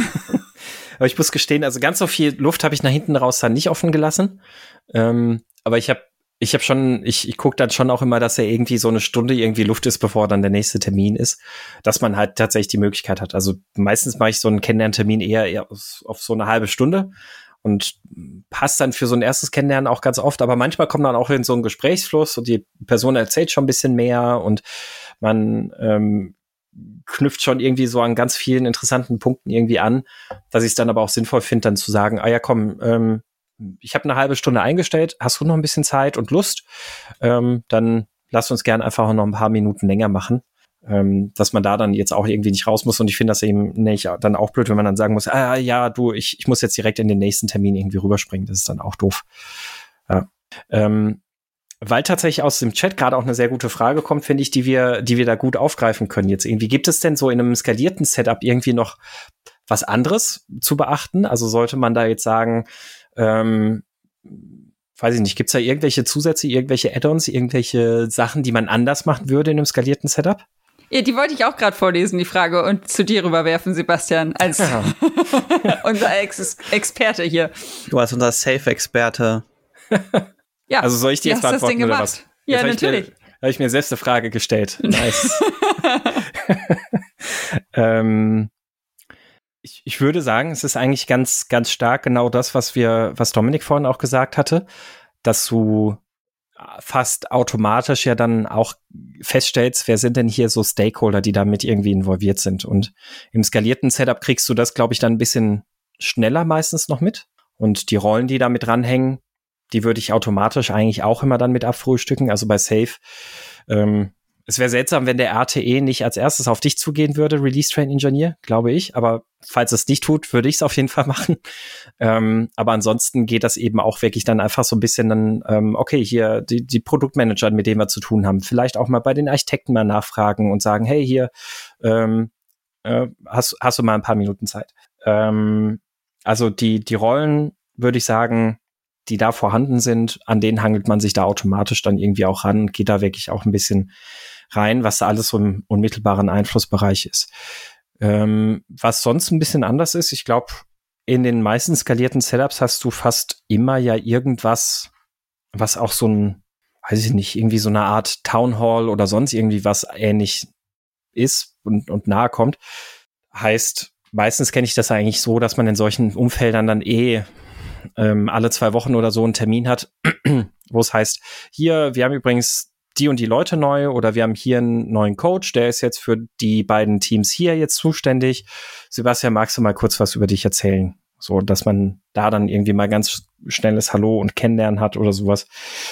Aber ich muss gestehen, also ganz so viel Luft habe ich nach hinten raus dann nicht offen gelassen. Ähm, aber ich habe ich habe schon, ich, ich gucke dann schon auch immer, dass er irgendwie so eine Stunde irgendwie Luft ist, bevor dann der nächste Termin ist, dass man halt tatsächlich die Möglichkeit hat. Also meistens mache ich so einen Kennenlerntermin eher, eher auf, auf so eine halbe Stunde. Und passt dann für so ein erstes Kennenlernen auch ganz oft, aber manchmal kommt man auch in so einen Gesprächsfluss und die Person erzählt schon ein bisschen mehr und man ähm, knüpft schon irgendwie so an ganz vielen interessanten Punkten irgendwie an, dass ich es dann aber auch sinnvoll finde, dann zu sagen, ah ja komm, ähm, ich habe eine halbe Stunde eingestellt, hast du noch ein bisschen Zeit und Lust? Ähm, dann lass uns gerne einfach noch ein paar Minuten länger machen. Ähm, dass man da dann jetzt auch irgendwie nicht raus muss und ich finde das eben nicht dann auch blöd, wenn man dann sagen muss, ah ja, du, ich, ich muss jetzt direkt in den nächsten Termin irgendwie rüberspringen, das ist dann auch doof. Ja. Ähm, weil tatsächlich aus dem Chat gerade auch eine sehr gute Frage kommt, finde ich, die wir, die wir da gut aufgreifen können jetzt irgendwie. Gibt es denn so in einem skalierten Setup irgendwie noch was anderes zu beachten? Also sollte man da jetzt sagen, ähm, weiß ich nicht, gibt's da irgendwelche Zusätze, irgendwelche Add-ons, irgendwelche Sachen, die man anders machen würde in einem skalierten Setup? Ja, die wollte ich auch gerade vorlesen, die Frage, und zu dir rüberwerfen, Sebastian, als ja. unser Ex- Experte hier. Du als unser Safe-Experte. Ja. Also soll ich dir jetzt beantworten oder was? Ja, jetzt natürlich. Da habe ich mir selbst eine Frage gestellt. Nice. ähm, ich, ich würde sagen, es ist eigentlich ganz, ganz stark genau das, was wir, was Dominik vorhin auch gesagt hatte, dass du fast automatisch ja dann auch feststellst, wer sind denn hier so Stakeholder, die damit irgendwie involviert sind. Und im skalierten Setup kriegst du das, glaube ich, dann ein bisschen schneller meistens noch mit. Und die Rollen, die da mit dranhängen, die würde ich automatisch eigentlich auch immer dann mit abfrühstücken. Also bei Safe, ähm, es wäre seltsam, wenn der R T E nicht als erstes auf dich zugehen würde, Release Train Engineer, glaube ich. Aber falls es nicht tut, würde ich es auf jeden Fall machen. Ähm, aber ansonsten geht das eben auch wirklich dann einfach so ein bisschen dann, ähm, okay, hier die, die Produktmanager, mit denen wir zu tun haben, vielleicht auch mal bei den Architekten mal nachfragen und sagen, hey, hier, ähm, äh, hast, hast du mal ein paar Minuten Zeit. Ähm, also die, die Rollen, würde ich sagen, die da vorhanden sind, an denen hangelt man sich da automatisch dann irgendwie auch ran und geht da wirklich auch ein bisschen rein, was da alles so im unmittelbaren Einflussbereich ist. Ähm, was sonst ein bisschen anders ist, ich glaube, in den meisten skalierten Setups hast du fast immer ja irgendwas, was auch so ein, weiß ich nicht, irgendwie so eine Art Town Hall oder sonst irgendwie was ähnlich ist und, und nahe kommt. Heißt, meistens kenne ich das eigentlich so, dass man in solchen Umfeldern dann eh ähm, alle zwei Wochen oder so einen Termin hat, wo es heißt, hier, wir haben übrigens die und die Leute neu oder wir haben hier einen neuen Coach, der ist jetzt für die beiden Teams hier jetzt zuständig. Sebastian, magst du mal kurz was über dich erzählen? So, dass man da dann irgendwie mal ganz schnelles Hallo und Kennenlernen hat oder sowas.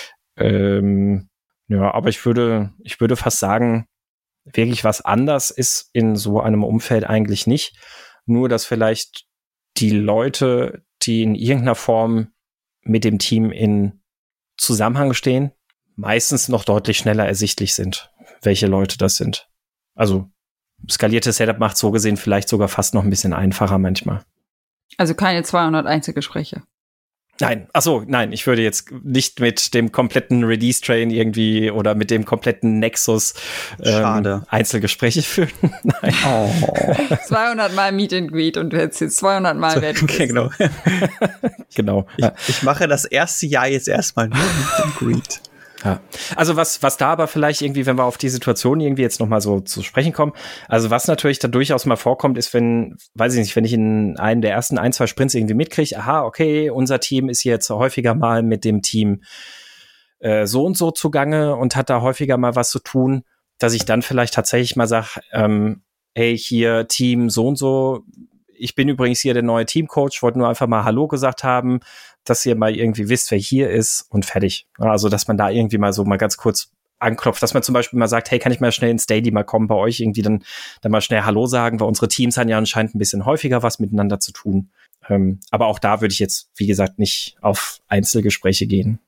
Ähm, ja, aber ich würde, ich würde fast sagen, wirklich was anders ist in so einem Umfeld eigentlich nicht. Nur, dass vielleicht die Leute, die in irgendeiner Form mit dem Team in Zusammenhang stehen, meistens noch deutlich schneller ersichtlich sind, welche Leute das sind. Also skaliertes Setup macht so gesehen vielleicht sogar fast noch ein bisschen einfacher manchmal. Also keine zweihundert Einzelgespräche. Nein, ach so, nein, ich würde jetzt nicht mit dem kompletten Release-Train irgendwie oder mit dem kompletten Nexus ähm, Einzelgespräche führen. Nein. Oh. zweihundert Mal Meet and Greet und du hättest jetzt zweihundert Mal werden. Okay, genau. Genau. Ich, ich mache das erste Jahr jetzt erstmal nur Meet and Greet. Ja, also was, was da aber vielleicht irgendwie, wenn wir auf die Situation irgendwie jetzt nochmal so zu sprechen kommen, also was natürlich da durchaus mal vorkommt, ist, wenn, weiß ich nicht, wenn ich in einem der ersten ein, zwei Sprints irgendwie mitkriege, aha, okay, unser Team ist jetzt häufiger mal mit dem Team äh, so und so zugange und hat da häufiger mal was zu tun, dass ich dann vielleicht tatsächlich mal sage, ähm, hey, hier Team so und so, ich bin übrigens hier der neue Teamcoach, wollte nur einfach mal Hallo gesagt haben, dass ihr mal irgendwie wisst, wer hier ist und fertig. Also, dass man da irgendwie mal so mal ganz kurz anklopft, dass man zum Beispiel mal sagt, hey, kann ich mal schnell ins Daily mal kommen bei euch, irgendwie dann, dann mal schnell Hallo sagen, weil unsere Teams haben ja anscheinend ein bisschen häufiger was miteinander zu tun. Ähm, aber auch da würde ich jetzt, wie gesagt, nicht auf Einzelgespräche gehen.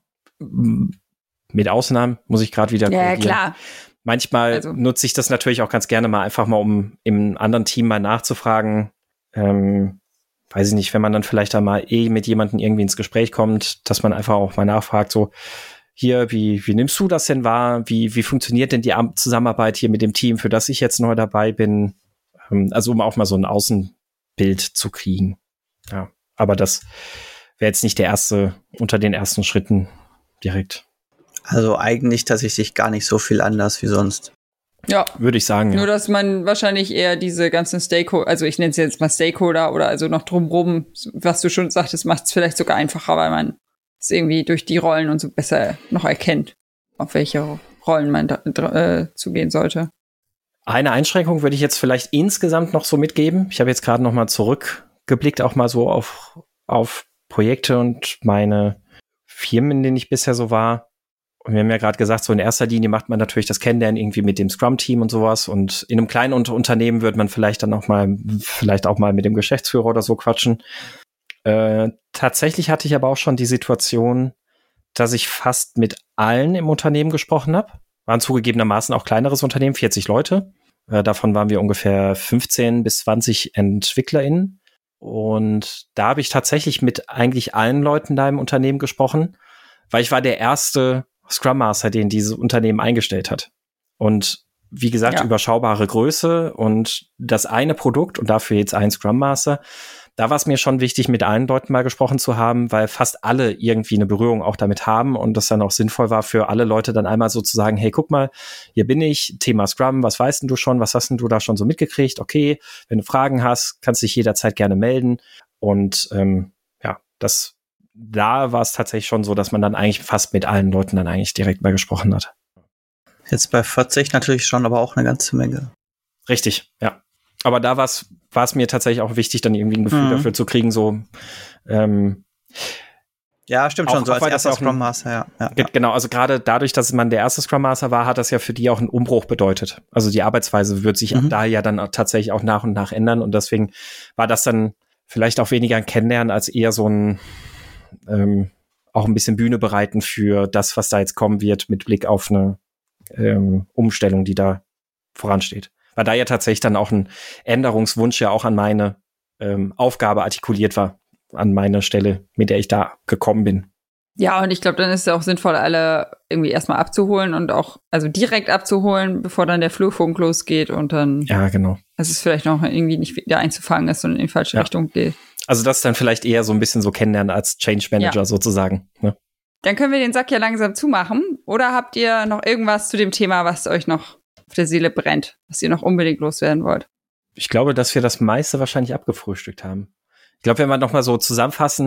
Mit Ausnahmen muss ich gerade wieder korrigieren. Ja, klar. Manchmal also. nutze ich das natürlich auch ganz gerne mal einfach mal, um im anderen Team mal nachzufragen, ähm, weiß ich nicht, wenn man dann vielleicht da mal eh mit jemandem irgendwie ins Gespräch kommt, dass man einfach auch mal nachfragt, so, hier, wie, wie nimmst du das denn wahr? Wie, wie funktioniert denn die Zusammenarbeit hier mit dem Team, für das ich jetzt neu dabei bin? Ähm, also, um auch mal so ein Außenbild zu kriegen. Ja, aber das wäre jetzt nicht der erste, unter den ersten Schritten direkt. Also eigentlich tatsächlich gar nicht so viel anders wie sonst. Ja, würde ich sagen. Nur, ja. dass man wahrscheinlich eher diese ganzen Stakeholder, also ich nenne es jetzt mal Stakeholder oder also noch drumrum, was du schon sagtest, macht es vielleicht sogar einfacher, weil man es irgendwie durch die Rollen und so besser noch erkennt, auf welche Rollen man da, äh, zugehen sollte. Eine Einschränkung würde ich jetzt vielleicht insgesamt noch so mitgeben. Ich habe jetzt gerade noch mal zurückgeblickt, auch mal so auf, auf Projekte und meine Firmen, in denen ich bisher so war. Und wir haben ja gerade gesagt, so in erster Linie macht man natürlich das Kennenlernen irgendwie mit dem Scrum-Team und sowas. Und in einem kleinen Unternehmen wird man vielleicht dann auch mal, vielleicht auch mal mit dem Geschäftsführer oder so quatschen. Äh, tatsächlich hatte ich aber auch schon die Situation, dass ich fast mit allen im Unternehmen gesprochen habe. Waren zugegebenermaßen auch kleineres Unternehmen, vierzig Leute. Äh, davon waren wir ungefähr fünfzehn bis zwanzig EntwicklerInnen. Und da habe ich tatsächlich mit eigentlich allen Leuten da im Unternehmen gesprochen, weil ich war der erste Scrum Master, den dieses Unternehmen eingestellt hat. Und wie gesagt, ja. überschaubare Größe und das eine Produkt und dafür jetzt ein Scrum Master. Da war es mir schon wichtig, mit allen Leuten mal gesprochen zu haben, weil fast alle irgendwie eine Berührung auch damit haben und das dann auch sinnvoll war für alle Leute dann einmal so zu sagen, hey, guck mal, hier bin ich, Thema Scrum, was weißt denn du schon, was hast denn du da schon so mitgekriegt? Okay, wenn du Fragen hast, kannst du dich jederzeit gerne melden. Und ähm, ja, das da war es tatsächlich schon so, dass man dann eigentlich fast mit allen Leuten dann eigentlich direkt mal gesprochen hat. Jetzt bei vierzig natürlich schon, aber auch eine ganze Menge. Richtig, ja. Aber da war es war es mir tatsächlich auch wichtig, dann irgendwie ein Gefühl mhm. dafür zu kriegen, so ähm, ja, stimmt auch, schon, so als erster Scrum Master, ja. ja, ja. Genau, also gerade dadurch, dass man der erste Scrum Master war, hat das ja für die auch einen Umbruch bedeutet. Also die Arbeitsweise wird sich mhm. ab da ja dann auch tatsächlich auch nach und nach ändern und deswegen war das dann vielleicht auch weniger ein Kennenlernen als eher so ein ähm, auch ein bisschen Bühne bereiten für das, was da jetzt kommen wird, mit Blick auf eine ähm, Umstellung, die da voransteht. Weil da ja tatsächlich dann auch ein Änderungswunsch ja auch an meine ähm, Aufgabe artikuliert war, an meine Stelle, mit der ich da gekommen bin. Ja, und ich glaube, dann ist es auch sinnvoll, alle irgendwie erstmal abzuholen und auch, also direkt abzuholen, bevor dann der Flurfunk losgeht und dann, ja, genau. dass es vielleicht noch irgendwie nicht wieder einzufangen ist und in die falsche ja. Richtung geht. Also das ist dann vielleicht eher so ein bisschen so kennenlernen als Change Manager ja. sozusagen. Ne? Dann können wir den Sack ja langsam zumachen. Oder habt ihr noch irgendwas zu dem Thema, was euch noch auf der Seele brennt, was ihr noch unbedingt loswerden wollt? Ich glaube, dass wir das meiste wahrscheinlich abgefrühstückt haben. Ich glaube, wenn wir noch mal so zusammenfassen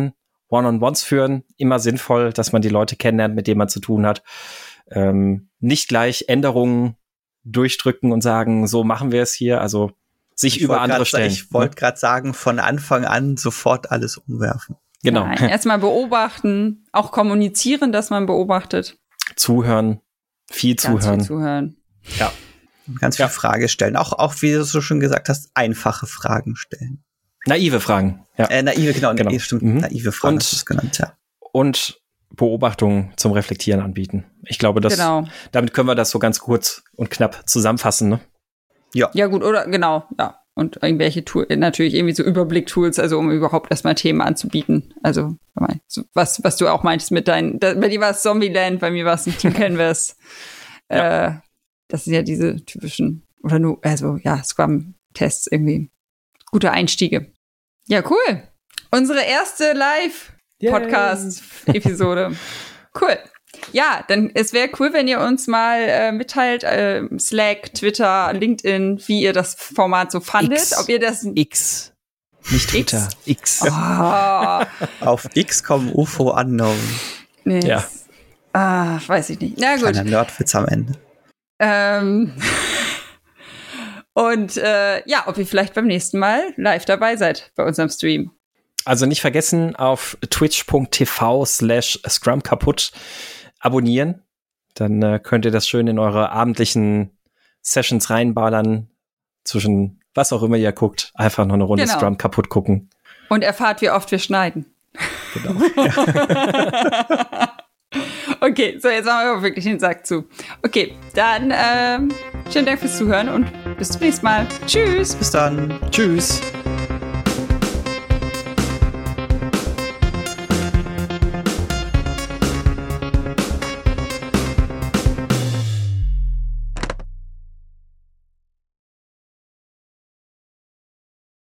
One-on-Ones führen. Immer sinnvoll, dass man die Leute kennenlernt, mit denen man zu tun hat. Ähm, nicht gleich Änderungen durchdrücken und sagen, so machen wir es hier. Also sich ich über andere stellen. Ich wollte gerade sagen, von Anfang an sofort alles umwerfen. Genau. Erstmal beobachten, auch kommunizieren, dass man beobachtet. Zuhören, viel Ganz zuhören. Viel zuhören. Ja. Ganz viel ja. Frage stellen. Auch, auch, wie du so schon gesagt hast, einfache Fragen stellen. Naive Fragen. Ja. Äh, naive, genau. genau. Naive, stimmt. Mhm. Naive Fragen und, hast du es genannt, ja. Und Beobachtungen zum Reflektieren anbieten. Ich glaube, das, genau. damit können wir das so ganz kurz und knapp zusammenfassen, ne? Ja. Ja, gut, oder genau, ja. Und irgendwelche Tools, natürlich irgendwie so Überblick-Tools, also um überhaupt erstmal Themen anzubieten. Also, was, was du auch meintest mit deinen, da, bei dir war es Zombieland, bei mir war es ein Team Canvas. ja. äh, das sind ja diese typischen, oder nur, also ja, Scrum-Tests irgendwie. Gute Einstiege. Ja, cool. Unsere erste Live-Podcast-Episode. Cool. Ja, dann es wäre cool, wenn ihr uns mal äh, mitteilt, äh, Slack, Twitter, LinkedIn, wie ihr das Format so fandet. X. Ob ihr das X. Nicht Twitter. X. X. Oh. Auf X kommen U F O unknown. Nee. Ja. Ah, weiß ich nicht. Na gut. Kleiner Nerdwitz am Ende. Ähm. Und äh, ja, ob ihr vielleicht beim nächsten Mal live dabei seid bei unserem Stream. Also nicht vergessen, auf twitch.tv slash Scrum kaputt abonnieren. Dann äh, könnt ihr das schön in eure abendlichen Sessions reinballern. Zwischen was auch immer ihr guckt. Einfach noch eine Runde genau. Scrum kaputt gucken. Und erfahrt, wie oft wir schneiden. Genau. Okay, so jetzt machen wir wirklich den Sack zu. Okay, dann ähm, schönen Dank fürs Zuhören und bis zum nächsten Mal. Tschüss. Bis dann. Tschüss.